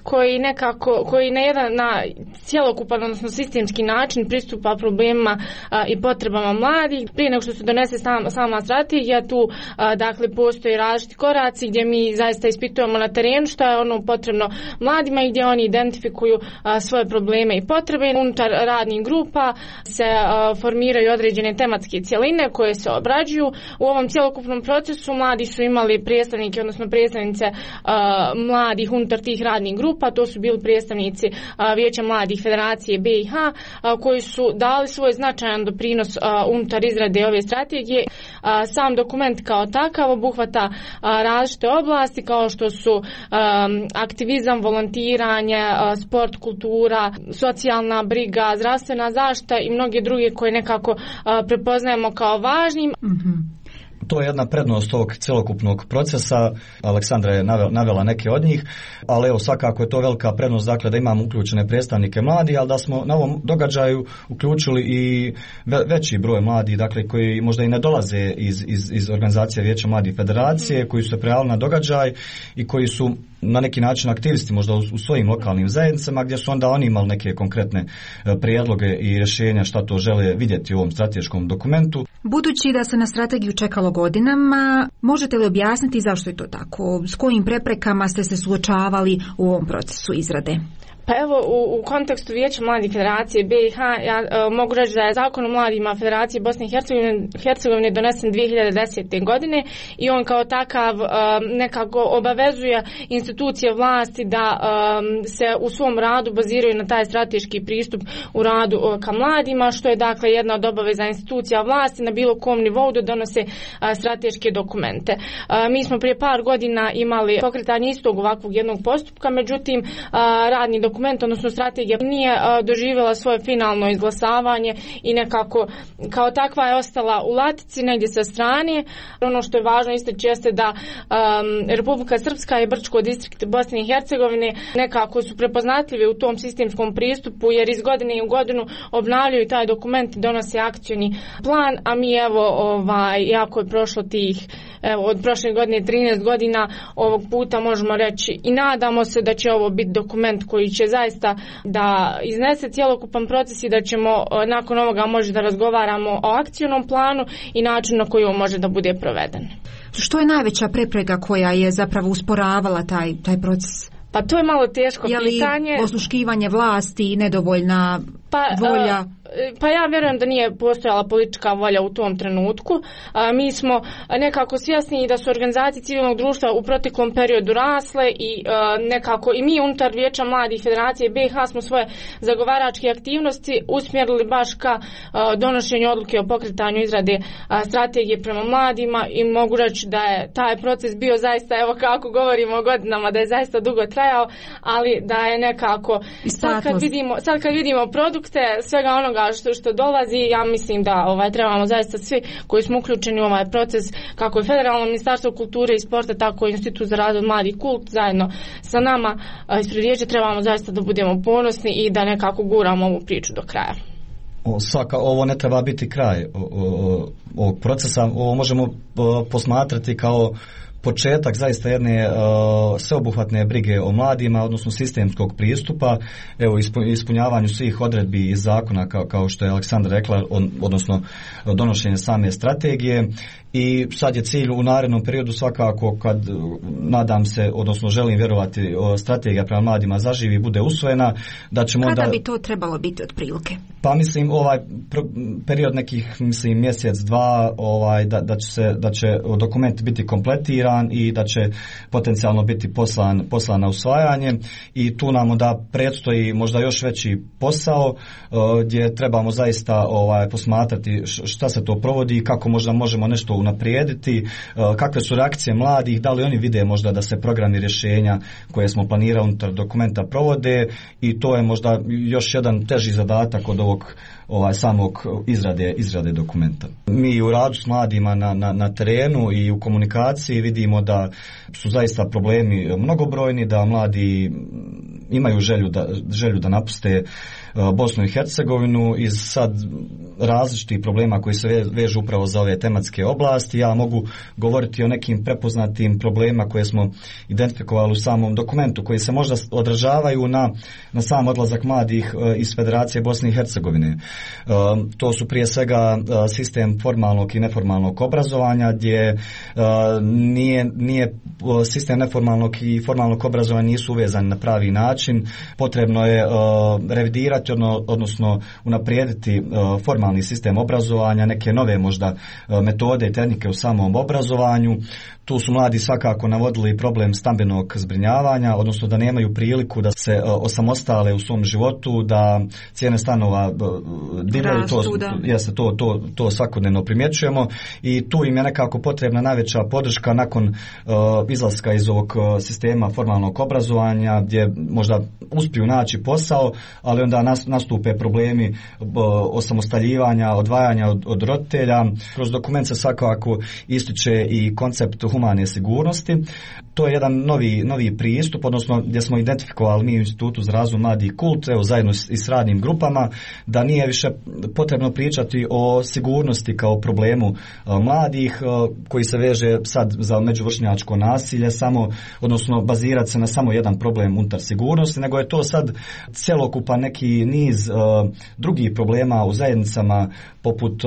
koji na cjelokupan, odnosno sistemski način pristupa problemima i potrebama mladih. Prije nego što se donese sama strategija, tu postoji različiti koraci gdje mi zaista ispitujemo na terenu što je ono potrebno mladima i gdje oni identifikuju svoje probleme i potrebe. Unutar radnih grupa se formiraju određene tematske cjeline koje se obrađuju. U ovom cjelokupnom procesu mladi su imali predstavnike, odnosno predstavnice mladih unutar tih radnih grupa, to su bili predstavnici Vijeća mladih Federacije BiH koji su dali svoj značajan doprinos unutar izrade ove strategije. Sam dokument kao takav obuhvata različite oblasti kao što su aktivizam, volontiranje, sport, kultura, socijalna briga, zdravstvena zaštita i mnoge druge koje nekako prepoznajemo kao važnim. To je jedna prednost ovog cjelokupnog procesa. Aleksandra je navela neke od njih, ali evo svakako je to velika prednost, dakle da imamo uključene predstavnike mladih, ali da smo na ovom događaju uključili i veći broj mladih, dakle koji možda i ne dolaze iz organizacije Vijeća mladih Federacije, koji su se prijavili na događaj i koji su na neki način aktivisti možda u svojim lokalnim zajednicama, gdje su onda oni imali neke konkretne prijedloge i rješenja šta to žele vidjeti u ovom strateškom dokumentu. Budući da se na strategiju čekalo godinama, možete li objasniti zašto je to tako? S kojim preprekama ste se suočavali u ovom procesu izrade? Pa evo, u kontekstu Vijeća mladih Federacije BiH mogu reći da je Zakon o mladima Federacije Bosne i Hercegovine donesen 2010. godine i on kao takav nekako obavezuje institucije vlasti da se u svom radu baziraju na taj strateški pristup u radu ka mladima, što je dakle jedna od obaveza institucija vlasti na bilo kom nivou da donose strateške dokumente. Mi smo prije par godina imali pokretanje istog ovakvog jednog postupka, međutim radni dokument, odnosno strategija, nije doživjela svoje finalno izglasavanje i nekako kao takva je ostala u latici negdje sa strane. Ono što je važno istaći jeste da Republika Srpska i Brčko distrikt Bosne i Hercegovine nekako su prepoznatljivi u tom sistemskom pristupu, jer iz godine u godinu obnavljaju taj dokument i donose akcioni plan, a mi evo jako je prošlo od prošle godine 13 godina, ovog puta možemo reći i nadamo se da će ovo biti dokument koji će zaista da iznese cjelokupan proces i da ćemo nakon ovoga možda da razgovaramo o akcionom planu i načinu na koji on može da bude proveden. Što je najveća prepreka koja je zapravo usporavala taj proces? Pa to je malo teško pitanje. Je li osluškivanje vlasti i nedovoljna volja? Pa ja vjerujem da nije postojala politička volja u tom trenutku. Mi smo nekako svjesni da su organizacije civilnog društva u proteklom periodu rasle i nekako i mi unutar Vijeća mladih Federacije BiH smo svoje zagovaračke aktivnosti usmjerili baš ka donošenju odluke o pokretanju izrade strategije prema mladima i mogu reći da je taj proces bio zaista, evo kako govorimo o godinama, da je zaista dugo trajao, ali da je nekako sad kad vidimo produkte svega onoga što dolazi, ja mislim da trebamo zaista svi koji smo uključeni u ovaj proces, kako je Federalno ministarstvo kulture i sporta, tako i Institut za razvoj mladih Kult zajedno sa nama ispred Vijeća, trebamo zaista da budemo ponosni i da nekako guramo ovu priču do kraja. Ovo ne treba biti kraj ovog procesa, ovo možemo posmatrati kao početak zaista jedne sveobuhvatne brige o mladima, odnosno sistemskog pristupa, evo ispunjavanju svih odredbi iz zakona kao što je Aleksandra rekla, odnosno donošenje same strategije. I sad je cilj u narednom periodu svakako, kad nadam se, odnosno želim vjerovati, strategija prema mladima zaživi i bude usvojena, da ćemo Kada bi to trebalo biti otprilike? Pa mislim period nekih mjesec, dva, da će dokument biti kompletiran i da će potencijalno biti poslan na usvajanje i tu nam da predstoji možda još veći posao gdje trebamo zaista posmatrati šta se to provodi i kako možda možemo nešto unaprijediti, kakve su reakcije mladih, da li oni vide možda da se programi rješenja koje smo planirali unutar dokumenta provode i to je možda još jedan teži zadatak od ovog samog izrade dokumenta. Mi u radu s mladima na terenu i u komunikaciji vidimo da su zaista problemi mnogobrojni, da mladi imaju želju da napuste Bosnu i Hercegovinu iz sad različitih problema koji se vežu upravo za ove tematske oblasti. Ja mogu govoriti o nekim prepoznatim problemima koje smo identifikovali u samom dokumentu, koji se možda odražavaju na sam odlazak mladih iz Federacije Bosne i Hercegovine. To su prije svega sistem formalnog i neformalnog obrazovanja, gdje nije sistem neformalnog i formalnog obrazovanja nisu uvezani na pravi način. način potrebno je revidirati, odnosno unaprijediti formalni sistem obrazovanja, neke nove možda metode i tehnike u samom obrazovanju. Tu su mladi svakako navodili problem stambenog zbrinjavanja, odnosno da nemaju priliku da se osamostale u svom životu, da cijene stanova divljaju, to svakodnevno primjećujemo i tu im je nekako potrebna najveća podrška nakon izlaska iz ovog sistema formalnog obrazovanja gdje možda uspiju naći posao, ali onda nastupe problemi osamostaljivanja, odvajanja od roditelja. Kroz dokument se svakako ističe i koncept humane sigurnosti. To je jedan novi pristup, odnosno gdje smo identifikovali mi u Institutu za razvoj mladih Kult, zajedno i s radnim grupama, da nije više potrebno pričati o sigurnosti kao problemu mladih koji se veže sad za međuvršnjačko nasilje, odnosno bazirati se na samo jedan problem unutar sigurnosti, nego je to sad cjelokupan neki niz drugih problema u zajednicama poput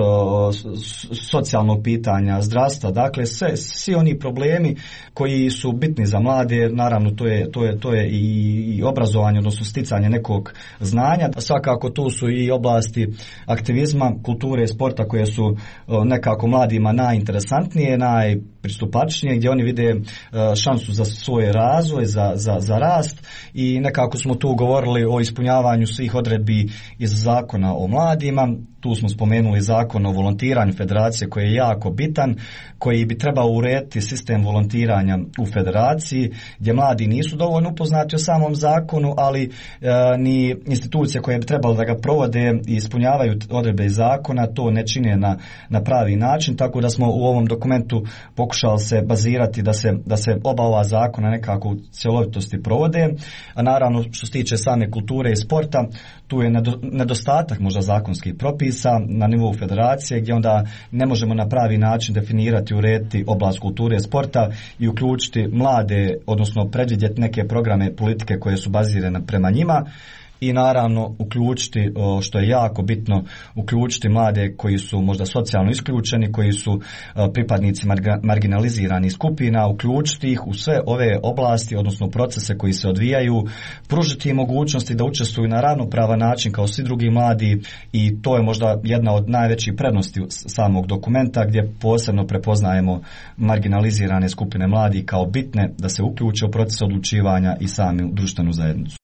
socijalnog pitanja, zdravstva, dakle svi oni problemi koji su bitni za mlade, naravno to je i obrazovanje, odnosno sticanje nekog znanja. Svakako tu su i oblasti aktivizma, kulture i sporta koje su nekako mladima najinteresantnije, najpristupačnije, gdje oni vide šansu za svoj razvoj, za rast i nekako smo tu govorili o ispunjavanju svih odredbi iz zakona o mladima. Tu smo spomenuli zakon o volontiranju federacije koji je jako bitan, koji bi trebao urediti sistem volontiranja u federaciji, gdje mladi nisu dovoljno upoznati o samom zakonu, ali ni institucije koje bi trebalo da ga provode i ispunjavaju odredbe iz zakona to ne čine na pravi način, tako da smo u ovom dokumentu pokušali se bazirati da se oba ova zakona nekako u cjelovitosti provode. A naravno što se tiče same kulture i sporta, tu je nedostatak možda zakonskih propisa na nivou federacije gdje onda ne možemo na pravi način definirati, urediti oblast kulture i sporta i uključiti mlade, odnosno predvidjeti neke programe politike koje su bazirane prema njima. I naravno uključiti, što je jako bitno, uključiti mlade koji su možda socijalno isključeni, koji su pripadnici marginaliziranih skupina, uključiti ih u sve ove oblasti, odnosno procese koji se odvijaju, pružiti im mogućnosti da učestvuju na ravnopravan način kao svi drugi mladi i to je možda jedna od najvećih prednosti samog dokumenta gdje posebno prepoznajemo marginalizirane skupine mladih kao bitne da se uključe u proces odlučivanja i sami u društvenu zajednicu.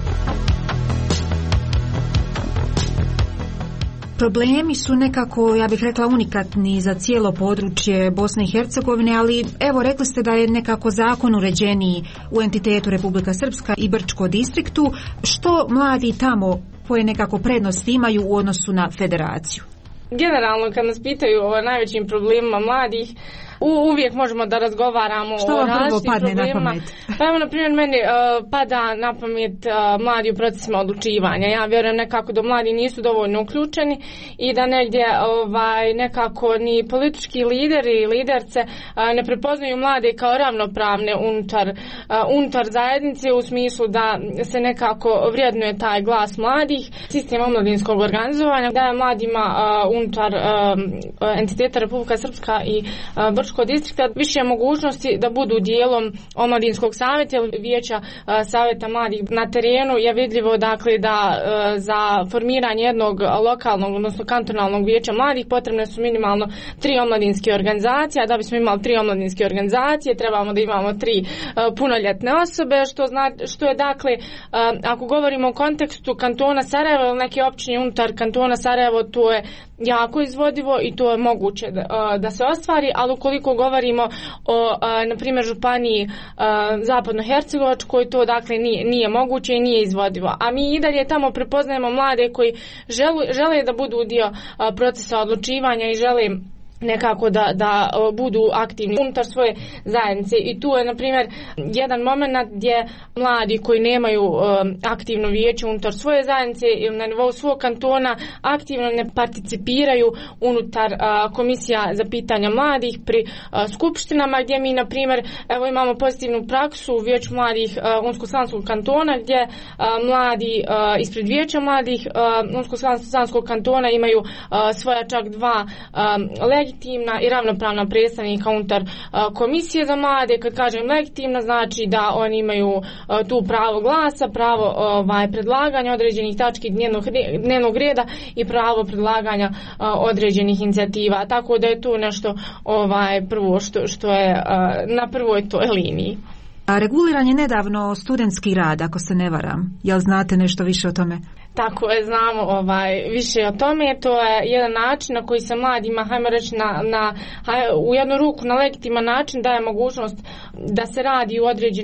Problemi su nekako, ja bih rekla, unikatni za cijelo područje Bosne i Hercegovine, ali evo rekli ste da je nekako zakon uređeniji u entitetu Republika Srpska i Brčko distriktu. Što mladi tamo koje nekako prednosti imaju u odnosu na federaciju? Generalno kad nas pitaju o najvećim problemima mladih, uvijek možemo da razgovaramo o različitim problemima. Pa evo, na primjer, meni pada na pamet mladi u procesima odlučivanja. Ja vjerujem nekako da mladi nisu dovoljno uključeni i da negdje nekako ni politički lideri i liderce ne prepoznaju mlade kao ravnopravne unutar zajednice u smislu da se nekako vrijednuje taj glas mladih. Sistem omladinskog organizovanja daje mladima unutar entiteta Republika Srpska i Brčko distrikta više mogućnosti da budu dijelom omladinskog savjeta ili vijeća savjeta mladih. Na terenu je vidljivo dakle da za formiranje jednog lokalnog, odnosno kantonalnog vijeća mladih potrebne su minimalno 3 omladinske organizacije, a da bismo imali 3 omladinske organizacije trebamo da imamo 3 punoljetne osobe, što je dakle, ako govorimo o kontekstu kantona Sarajevo ili neke općine unutar kantona Sarajevo, to je jako izvodivo i to je moguće da se ostvari, ali ukoliko govorimo o, na primjer, županiji Zapadno-Hercegovačkoj, to dakle nije moguće i nije izvodivo. A mi i dalje tamo prepoznajemo mlade koji žele da budu dio procesa odlučivanja i žele nekako da budu aktivni unutar svoje zajednice. I tu je, na primjer, jedan moment gdje mladi koji nemaju aktivno vijeće unutar svoje zajednice ili na nivou svog kantona aktivno ne participiraju unutar komisija za pitanja mladih pri skupštinama, gdje mi, na primjer, evo imamo pozitivnu praksu u vijeću mladih Unsko-Slavonskog kantona, gdje mladi ispred vijeća mladih Unsko-Slavonskog kantona imaju svoja čak 2 legitimna legitimna i ravnopravna predstavnika unutar komisije za mlade. Kad kažem legitimna, znači da oni imaju tu pravo glasa, pravo predlaganja određenih tački dnevnog reda i pravo predlaganja određenih inicijativa. Tako da je tu nešto prvo što je na prvoj toj liniji. A reguliran je nedavno studentski rad, ako se ne varam. Jel znate nešto više o tome? Tako je, znamo više o tome. To je jedan način na koji se mladima, hajmo reći, u jednu ruku na legitiman način daje mogućnost da se radi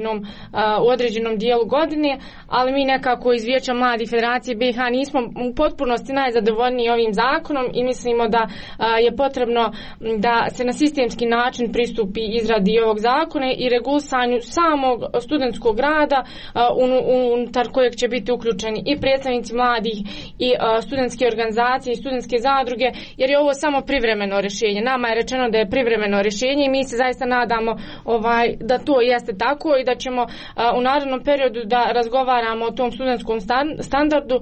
u određenom dijelu godine, ali mi nekako iz Vijeća mladih Federacije BiH nismo u potpunosti najzadovoljniji ovim zakonom i mislimo da je potrebno da se na sistemski način pristupi izradi ovog zakona i regulisanju samog studentskog rada unutar kojeg će biti uključeni i predstavnici mladih i studentske organizacije i studentske zadruge, jer je ovo samo privremeno rješenje. Nama je rečeno da je privremeno rješenje i mi se zaista nadamo da to jeste tako i da ćemo u narednom periodu da razgovaramo o tom studentskom standardu,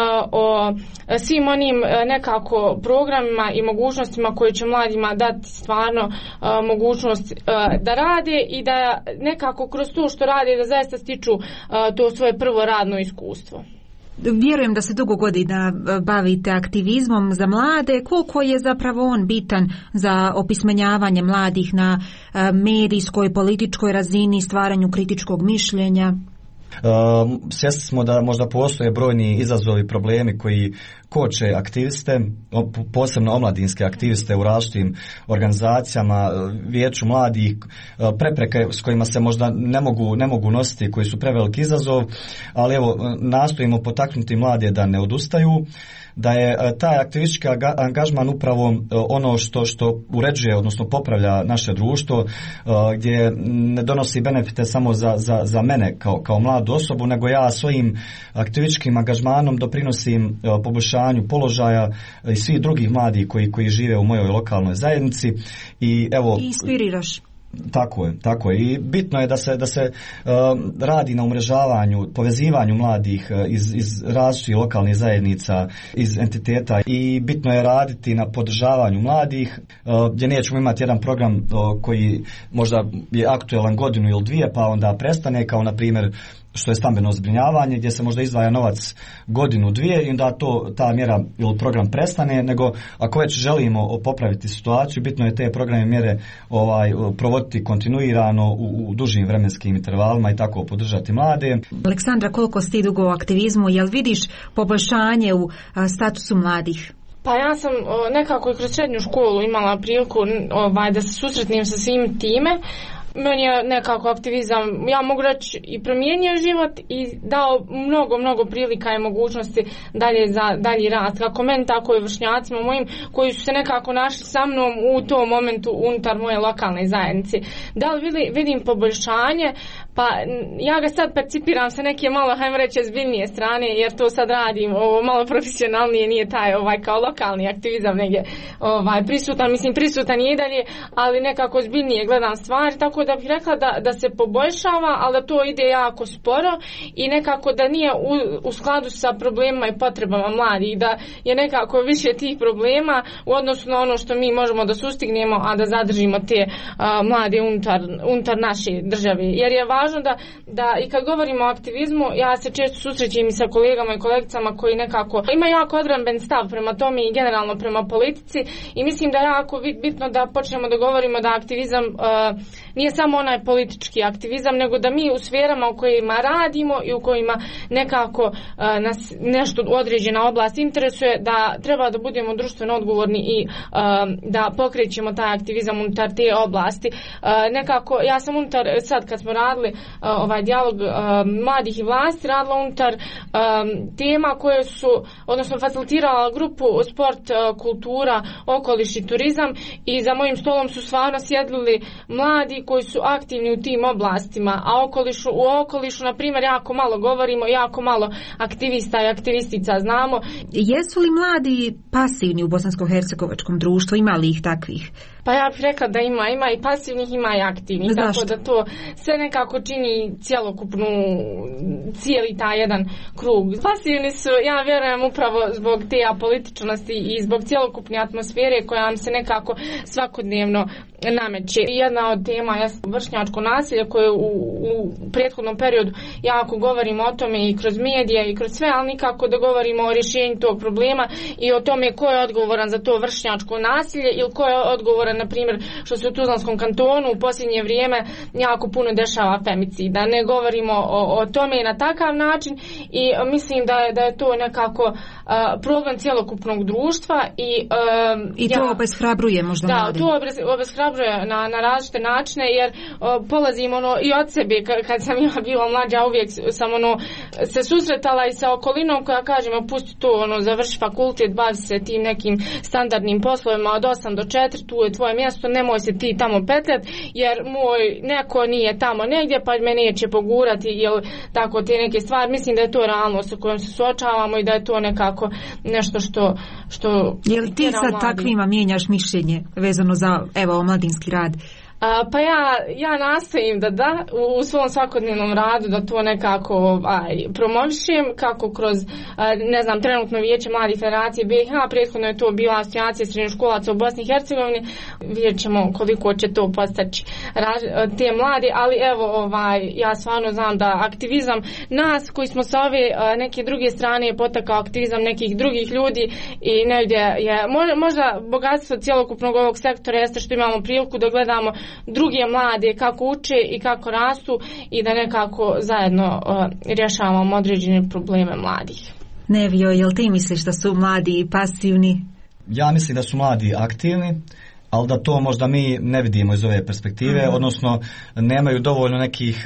o svim onim nekako programima i mogućnostima koje će mladima dati stvarno mogućnost da rade i da nekako kroz to što rade da zaista stiču to svoje prvo radno iskustvo. Vjerujem da se dugo godina bavite aktivizmom za mlade. Koliko je zapravo on bitan za opismenjavanje mladih na medijskoj, političkoj razini, stvaranju kritičkog mišljenja? Svjesni smo da možda postoje brojni izazovi, problemi koji koče aktiviste, posebno omladinske aktiviste u različitim organizacijama, Vijeću mladih, prepreke s kojima se možda ne mogu nositi, koji su preveliki izazov, ali evo nastojimo potaknuti mlade da ne odustaju, da je taj aktivistički angažman upravo ono što uređuje, odnosno popravlja naše društvo, gdje ne donosi benefite samo za mene kao mladu osobu, nego ja svojim aktivističkim angažmanom doprinosim poboljšanju položaja i svih drugih mladih koji žive u mojoj lokalnoj zajednici. I evo, inspiriraš. Tako je. I bitno je da se radi na umrežavanju, povezivanju mladih iz različitih lokalnih zajednica, iz entiteta, i bitno je raditi na podržavanju mladih, gdje nećemo imati jedan program koji možda je aktualan godinu ili dvije pa onda prestane, kao na primjer što je stambeno zbrinjavanje, gdje se možda izdvaja novac godinu, dvije i onda ta mjera ili program prestane, nego ako već želimo popraviti situaciju, bitno je te programe mjere provoditi kontinuirano u dužim vremenskim intervalima i tako podržati mlade. Aleksandra, koliko si dugo u aktivizmu, jel vidiš poboljšanje u statusu mladih? Pa ja sam nekako i kroz srednju školu imala priliku da se susretnem sa svim time. Meni je nekako aktivizam, ja mogu reći, i promijenio život i dao mnogo prilika i mogućnosti dalje za dalji rast, kako meni, tako i vršnjacima mojim koji su se nekako našli sa mnom u tom momentu unutar moje lokalne zajednice. Da li vidim poboljšanje? Pa ja ga sad percipiram sa neke malo, hajmo reći, zbiljnije strane, jer to sad radim ovo malo profesionalnije, nije taj kao lokalni aktivizam negdje prisutan je i dalje, ali nekako zbiljnije gledam stvari, tako da bih rekla da se poboljšava, ali da to ide jako sporo i nekako da nije u skladu sa problemima i potrebama mladih, da je nekako više tih problema u odnosu na ono što mi možemo da sustignemo, a da zadržimo te mlade unutar naše države. Jer je važno da i kad govorimo o aktivizmu, ja se često susrećem i sa kolegama i kolegicama koji nekako imaju jako odbramben stav prema tome i generalno prema politici, i mislim da je jako bitno da počnemo da govorimo da aktivizam nije samo onaj politički aktivizam, nego da mi u sferama u kojima radimo i u kojima nekako nas nešto određena oblast interesuje, da treba da budemo društveno odgovorni i da pokrećemo taj aktivizam unutar te oblasti. Nekako, ja sam unutar, sad kad smo radili ovaj dijalog mladih i vlasti, radila unutar tema koje su, odnosno facilitirala grupu sport, kultura, okoliš i turizam, i za mojim stolom su stvarno sjedili mladi koji su aktivni u tim oblastima, a u okolišu, na primjer, jako malo govorimo, jako malo aktivista i aktivistica znamo. Jesu li mladi pasivni u bosansko-hercegovačkom društvu? Ima li ih takvih? Pa ja bih rekla da ima i pasivnih, ima i aktivnih. Zašto? Tako da to sve nekako čini cijeli taj jedan krug. Pasivni su, ja vjerujem, upravo zbog te apolitičnosti i zbog cjelokupne atmosfere koja nam se nekako svakodnevno nameće. Jedna od tema je vršnjačko nasilje koje u prethodnom periodu jako govorimo o tome i kroz medije i kroz sve, ali nikako da govorimo o rješenju tog problema i o tome ko je odgovoran za to vršnjačko nasilje ili ko je odgovoran, na primjer, što se u Tuzlanskom kantonu u posljednje vrijeme jako puno dešava femicida. Ne govorimo o tome na takav način i mislim da je to nekako problem cjelokupnog društva i to obeshrabruje možda mlade. Da, to obeshrabruje na različite načine, jer polazim i od sebe, kad sam ja bila mlađa, uvijek sam se susretala i sa okolinom koja kaže, pusti to, završi fakultet, bavi se tim nekim standardnim poslovima od 8 do 4, tu je tvoje mjesto, nemoj se ti tamo petljat, jer moj neko nije tamo negdje, pa me neće pogurati, ili tako te neke stvari. Mislim da je to realnost u kojom se suočavamo i da je to nekako nešto što je li ti sad takvima mijenjaš mišljenje vezano za omladinski rad? Pa ja nastojim da u svom svakodnevnom radu da to nekako promovišem, kako kroz trenutno vijeće mladih federacije BiH, prethodno je to bila asocijacija srednjoškolaca u Bosni i Hercegovini, vidjet ćemo koliko će to postaći te mladi, ali evo ja stvarno znam da aktivizam nas koji smo sa ove neke druge strane je potakao aktivizam nekih drugih ljudi i negdje je možda bogatstvo cjelokupnog ovog sektora jeste što imamo priliku da gledamo druge mlade kako uče i kako rastu i da nekako zajedno rješavamo određene probleme mladih. Nevio, jel ti misliš da su mladi pasivni? Ja mislim da su mladi aktivni, ali da to možda mi ne vidimo iz ove perspektive, odnosno nemaju dovoljno nekih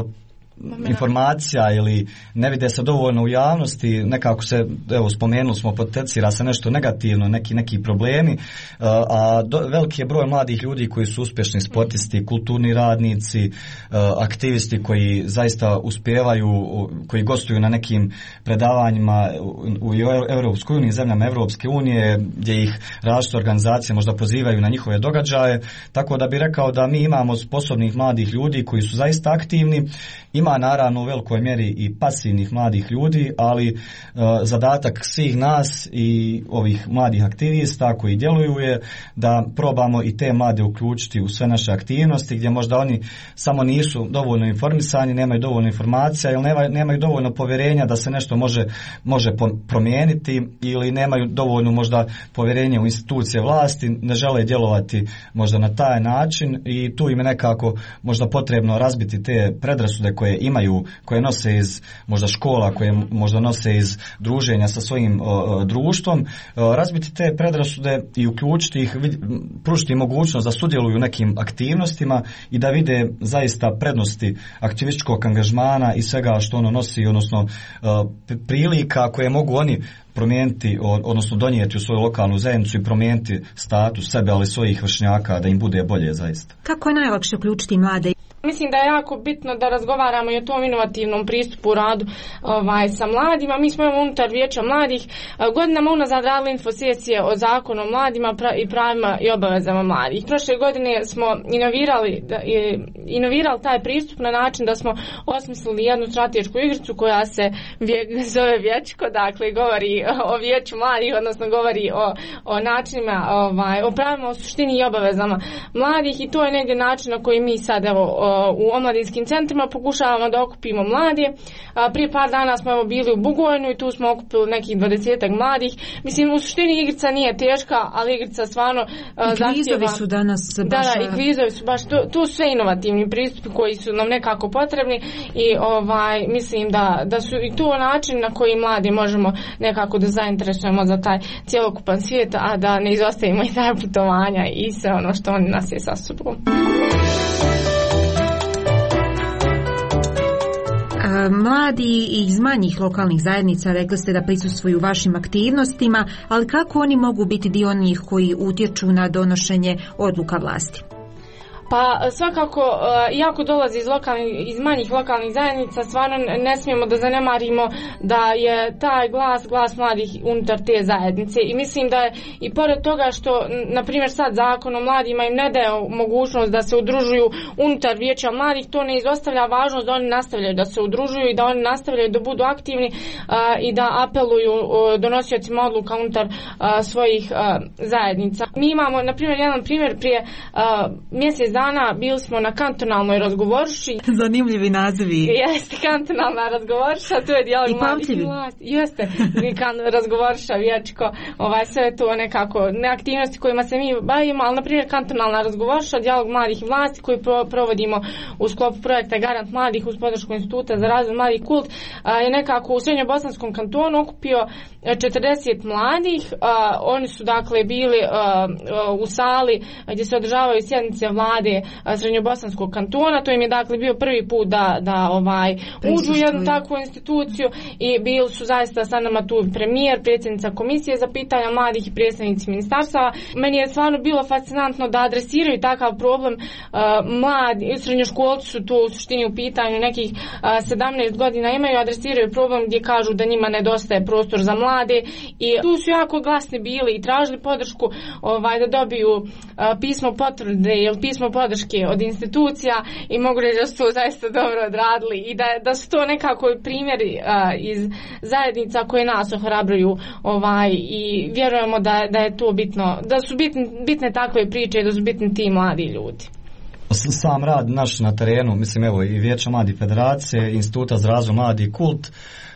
informacija ili ne vide se dovoljno u javnosti, nekako se, spomenuli smo, potencira se nešto negativno, neki problemi, a veliki je broj mladih ljudi koji su uspješni sportisti, kulturni radnici, aktivisti koji zaista uspijevaju, koji gostuju na nekim predavanjima u Europskoj uniji, zemljama Europske unije, gdje ih različite organizacije možda pozivaju na njihove događaje, tako da bi rekao da mi imamo sposobnih mladih ljudi koji su zaista aktivni. Ima naravno u velikoj mjeri i pasivnih mladih ljudi, ali zadatak svih nas i ovih mladih aktivista koji djeluju je da probamo i te mlade uključiti u sve naše aktivnosti, gdje možda oni samo nisu dovoljno informisani, nemaju dovoljno informacija ili nemaju dovoljno povjerenja da se nešto može promijeniti ili nemaju dovoljno možda povjerenje u institucije vlasti, ne žele djelovati možda na taj način i tu im je nekako možda potrebno razbiti te predrasude koje imaju, koje nose iz možda škola, koje možda nose iz druženja sa svojim društvom, razbiti te predrasude i uključiti ih, pružiti mogućnost da sudjeluju u nekim aktivnostima i da vide zaista prednosti aktivističkog angažmana i svega što ono nosi, odnosno prilika koje mogu oni promijeniti, odnosno donijeti u svoju lokalnu zajednicu i promijeniti status sebe, ali svojih vršnjaka, da im bude bolje zaista. Kako je najlakše uključiti mlade? Mislim da je jako bitno da razgovaramo i o tom inovativnom pristupu u radu sa mladima. Mi smo unutar vijeća mladih godinama unazad radili infosesije o zakonu o mladima i pravima i obavezama mladih. Prošle godine smo inovirali taj pristup na način da smo osmislili jednu stratešku igricu koja se zove Vijećko, dakle govori o vijeću mladih, odnosno govori o načinima, o pravima, o suštini i obavezama mladih i to je negdje način na koji mi sad u omladinskim centrima pokušavamo da okupimo mlade. Prije par dana smo bili u Bugojnu i tu smo okupili nekih 20-ak mladih. Mislim, u suštini igrica nije teška, ali igrica stvarno zahtjeva. I kvizovi su danas baš... Da, i kvizovi su baš, tu sve inovativni pristupi koji su nam nekako potrebni i mislim da su i to način na koji mladi možemo nekako da zainteresujemo za taj cjelokupan svijet, a da ne izostavimo i taj putovanja i sve ono što oni nas je sa sobom. Mladi iz manjih lokalnih zajednica rekli ste da prisustvuju vašim aktivnostima, ali kako oni mogu biti dio onih koji utječu na donošenje odluka vlasti? Pa svakako, iako dolazi iz manjih lokalnih zajednica, stvarno ne smijemo da zanemarimo da je taj glas mladih unutar te zajednice i mislim da je i pored toga što, na primjer, sad zakon o mladima im ne daje mogućnost da se udružuju unutar vijeća mladih, to ne izostavlja važnost da oni nastavljaju da se udružuju i da oni nastavljaju da budu aktivni i da apeluju donosiocima odluka unutar svojih zajednica. Mi imamo, na primjer, jedan primjer prije mjesec dana bili smo na kantonalnoj razgovorši. Zanimljivi nazivi. Jeste, kantonalna razgovorša, to je dijalog mladih i vlasti. Jeste, razgovorša, vječko, sve to nekako, ne aktivnosti kojima se mi bavimo, ali na primjer kantonalna razgovorša, dijalog mladih i vlasti koji provodimo u sklopu projekta Garant mladih uz podršku Instituta za razvoj mladih Kult, je nekako u Srednjobosanskom kantonu okupio 40 mladih. Oni su dakle bili u sali gdje se održavaju sjednice vlade Srednjobosanskog kantona. To im je dakle bio prvi put da uđu u jednu takvu instituciju i bili su zaista sa nama tu premijer, predsjednica komisije za pitanja mladih i predstavnici ministarstava. Meni je stvarno bilo fascinantno da adresiraju takav problem. Mladi, srednjoškolci su tu u suštini u pitanju nekih 17 godina, imaju, adresiraju problem gdje kažu da njima nedostaje prostor za mlade i tu su jako glasni bili i tražili podršku da dobiju pismo potvrde ili pismo podrške od institucija i mogu reći da su to zaista dobro odradili i da su to nekako primjeri iz zajednica koje nas ohrabruju i vjerujemo da je to bitno, da su bitne takve priče i da su bitni ti mladi ljudi. Sam rad naš na terenu, mislim evo i Vijeća mladih federacije, Instituta za razvoj mladih Kult,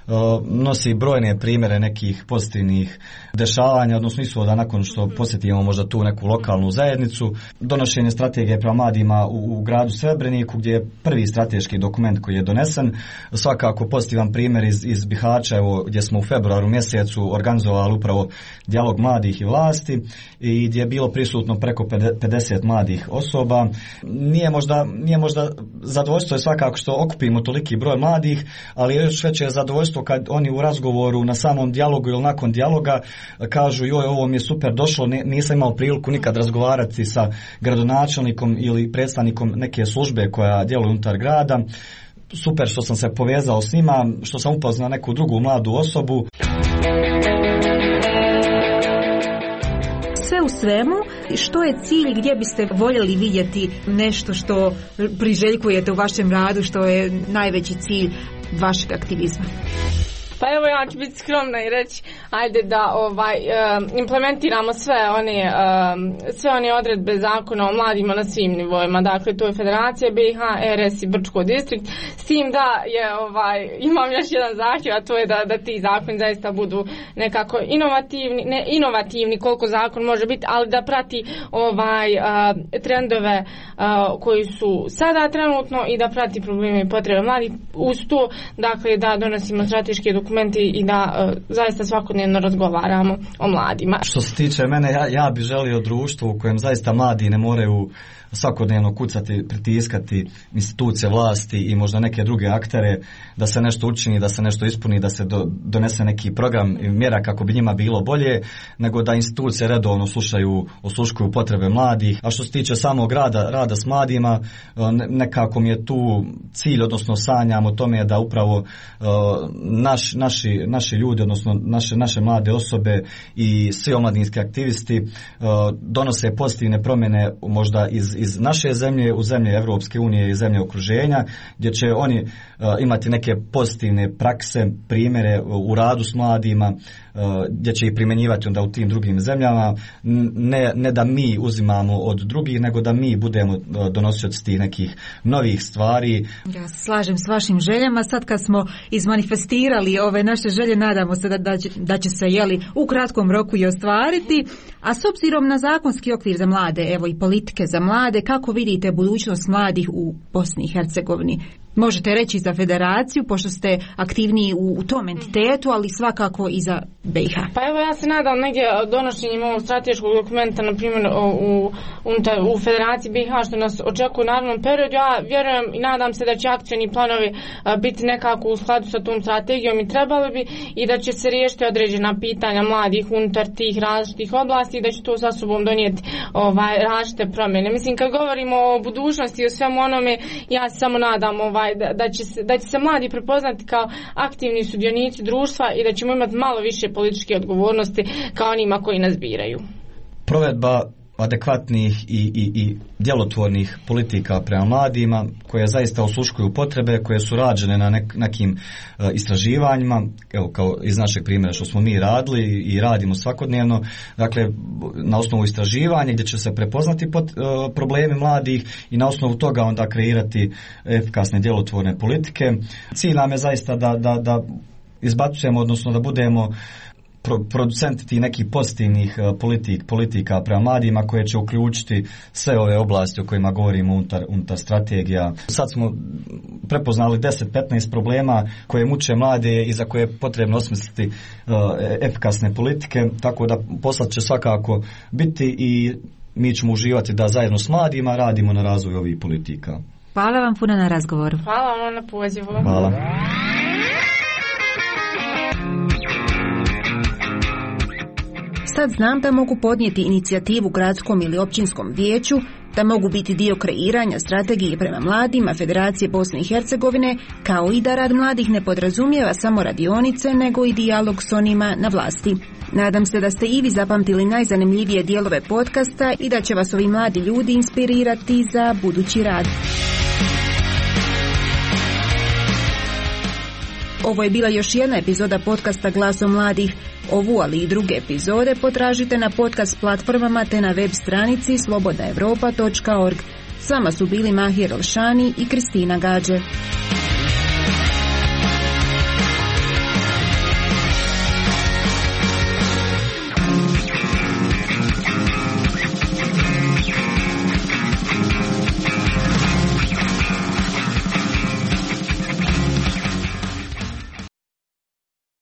nosi brojne primjere nekih pozitivnih dešavanja, odnosno ishoda nakon što posjetimo možda tu neku lokalnu zajednicu. Donošenje strategije prema mladima u gradu Srebreniku, gdje je prvi strateški dokument koji je donesen. Svakako pozitivan primjer iz Bihaća, evo, gdje smo u februaru mjesecu organizovali upravo dijalog mladih i vlasti i gdje je bilo prisutno preko 50 mladih osoba. Nije možda zadovoljstvo je svakako što okupimo toliki broj mladih, ali još veće je zadovoljstvo kad oni u razgovoru na samom dijalogu ili nakon dijaloga kažu joj, ovo mi je super došlo, nisam imao priliku nikad razgovarati sa gradonačelnikom ili predstavnikom neke službe koja djeluje unutar grada. Super što sam se povezao s njima, što sam upoznao neku drugu mladu osobu. Sve u svemu, što je cilj, gdje biste voljeli vidjeti nešto što priželjkujete u vašem radu, što je najveći cilj vašeg aktivizma? Pa evo, ja ću biti skromna i reći ajde da implementiramo sve one odredbe zakona o mladima na svim nivoima. Dakle, to je Federacija BiH, RS i Brčko distrikt. S tim da je imam još jedan zahtjev, a to je da ti zakoni zaista budu nekako inovativni, ne inovativni koliko zakon može biti, ali da prati trendove koji su sada trenutno i da prati probleme i potrebe mladih. Uz to, dakle, da donosimo strateške dokumenti i da zaista svakodnevno razgovaramo o mladima. Što se tiče mene, ja bih želio društvo u kojem zaista mladi ne moraju svakodnevno kucati, pritiskati institucije vlasti i možda neke druge aktere da se nešto učini, da se nešto ispuni, da se donese neki program i mjera kako bi njima bilo bolje, nego da institucije redovno osluškuju potrebe mladih. A što se tiče samog rada s mladima, nekako mi je tu cilj, odnosno sanjam o tome da upravo naši ljudi, odnosno naše mlade osobe i svi omladinski aktivisti donose pozitivne promjene možda iz naše zemlje u zemlje Europske unije i zemlje okruženja, gdje će oni imati neke pozitivne prakse, primjere u radu s mladima, gdje će ih primjenjivati onda u tim drugim zemljama, ne da mi uzimamo od drugih, nego da mi budemo donosioci tih nekih novih stvari. Ja se slažem s vašim željama. Sad kad smo izmanifestirali ove naše želje, nadamo se da će se u kratkom roku i ostvariti. A s obzirom na zakonski okvir za mlade, evo i politike za mlade, kako vidite budućnost mladih u Bosni i Hercegovini? Možete reći za federaciju, pošto ste aktivniji u tom entitetu, ali svakako i za BiH? Pa evo, ja se nadam negdje donošenjem ovog strateškog dokumenta, na primjer u Federaciji BiH, što nas očekuje u narednom periodu. Ja vjerujem i nadam se da će akcioni planovi biti nekako u skladu sa tom strategijom i trebali bi, i da će se riješiti određena pitanja mladih unutar tih različitih oblasti i da će to sa sobom donijeti različite promjene. Mislim, kad govorimo o budućnosti i o svemu onome, ja se samo nadam da će se mladi prepoznati kao aktivni sudionici društva i da ćemo imati malo više političke odgovornosti kao onima koji nas biraju. Provedba adekvatnih i djelotvornih politika prema mladima koje zaista osluškuju potrebe, koje su rađene na nekim istraživanjima, evo kao iz našeg primjera što smo mi radili i radimo svakodnevno, dakle na osnovu istraživanja gdje će se prepoznati problemi mladih i na osnovu toga onda kreirati efikasne djelotvorne politike. Cilj nam je zaista da izbacujemo, odnosno da budemo producenti tih nekih pozitivnih politika prema mladima koje će uključiti sve ove oblasti o kojima govorimo unutar strategija. Sad smo prepoznali 10-15 problema koje muče mlade i za koje je potrebno osmisliti efikasne politike, tako da poslat će svakako biti i mi ćemo uživati da zajedno s mladima radimo na razvoju ovih politika. Hvala vam puno na razgovoru. Hvala vam na pozivu. Hvala. Sad znam da mogu podnijeti inicijativu gradskom ili općinskom vijeću, da mogu biti dio kreiranja strategije prema mladima Federacije Bosne i Hercegovine, kao i da rad mladih ne podrazumijeva samo radionice, nego i dijalog s onima na vlasti. Nadam se da ste i vi zapamtili najzanimljivije dijelove podcasta i da će vas ovi mladi ljudi inspirirati za budući rad. Ovo je bila još jedna epizoda podcasta Glasom mladih. Ovu, ali i druge epizode potražite na podcast platformama te na web stranici slobodnaevropa.org. S vama su bili Mahir Elšani i Kristina Gađe.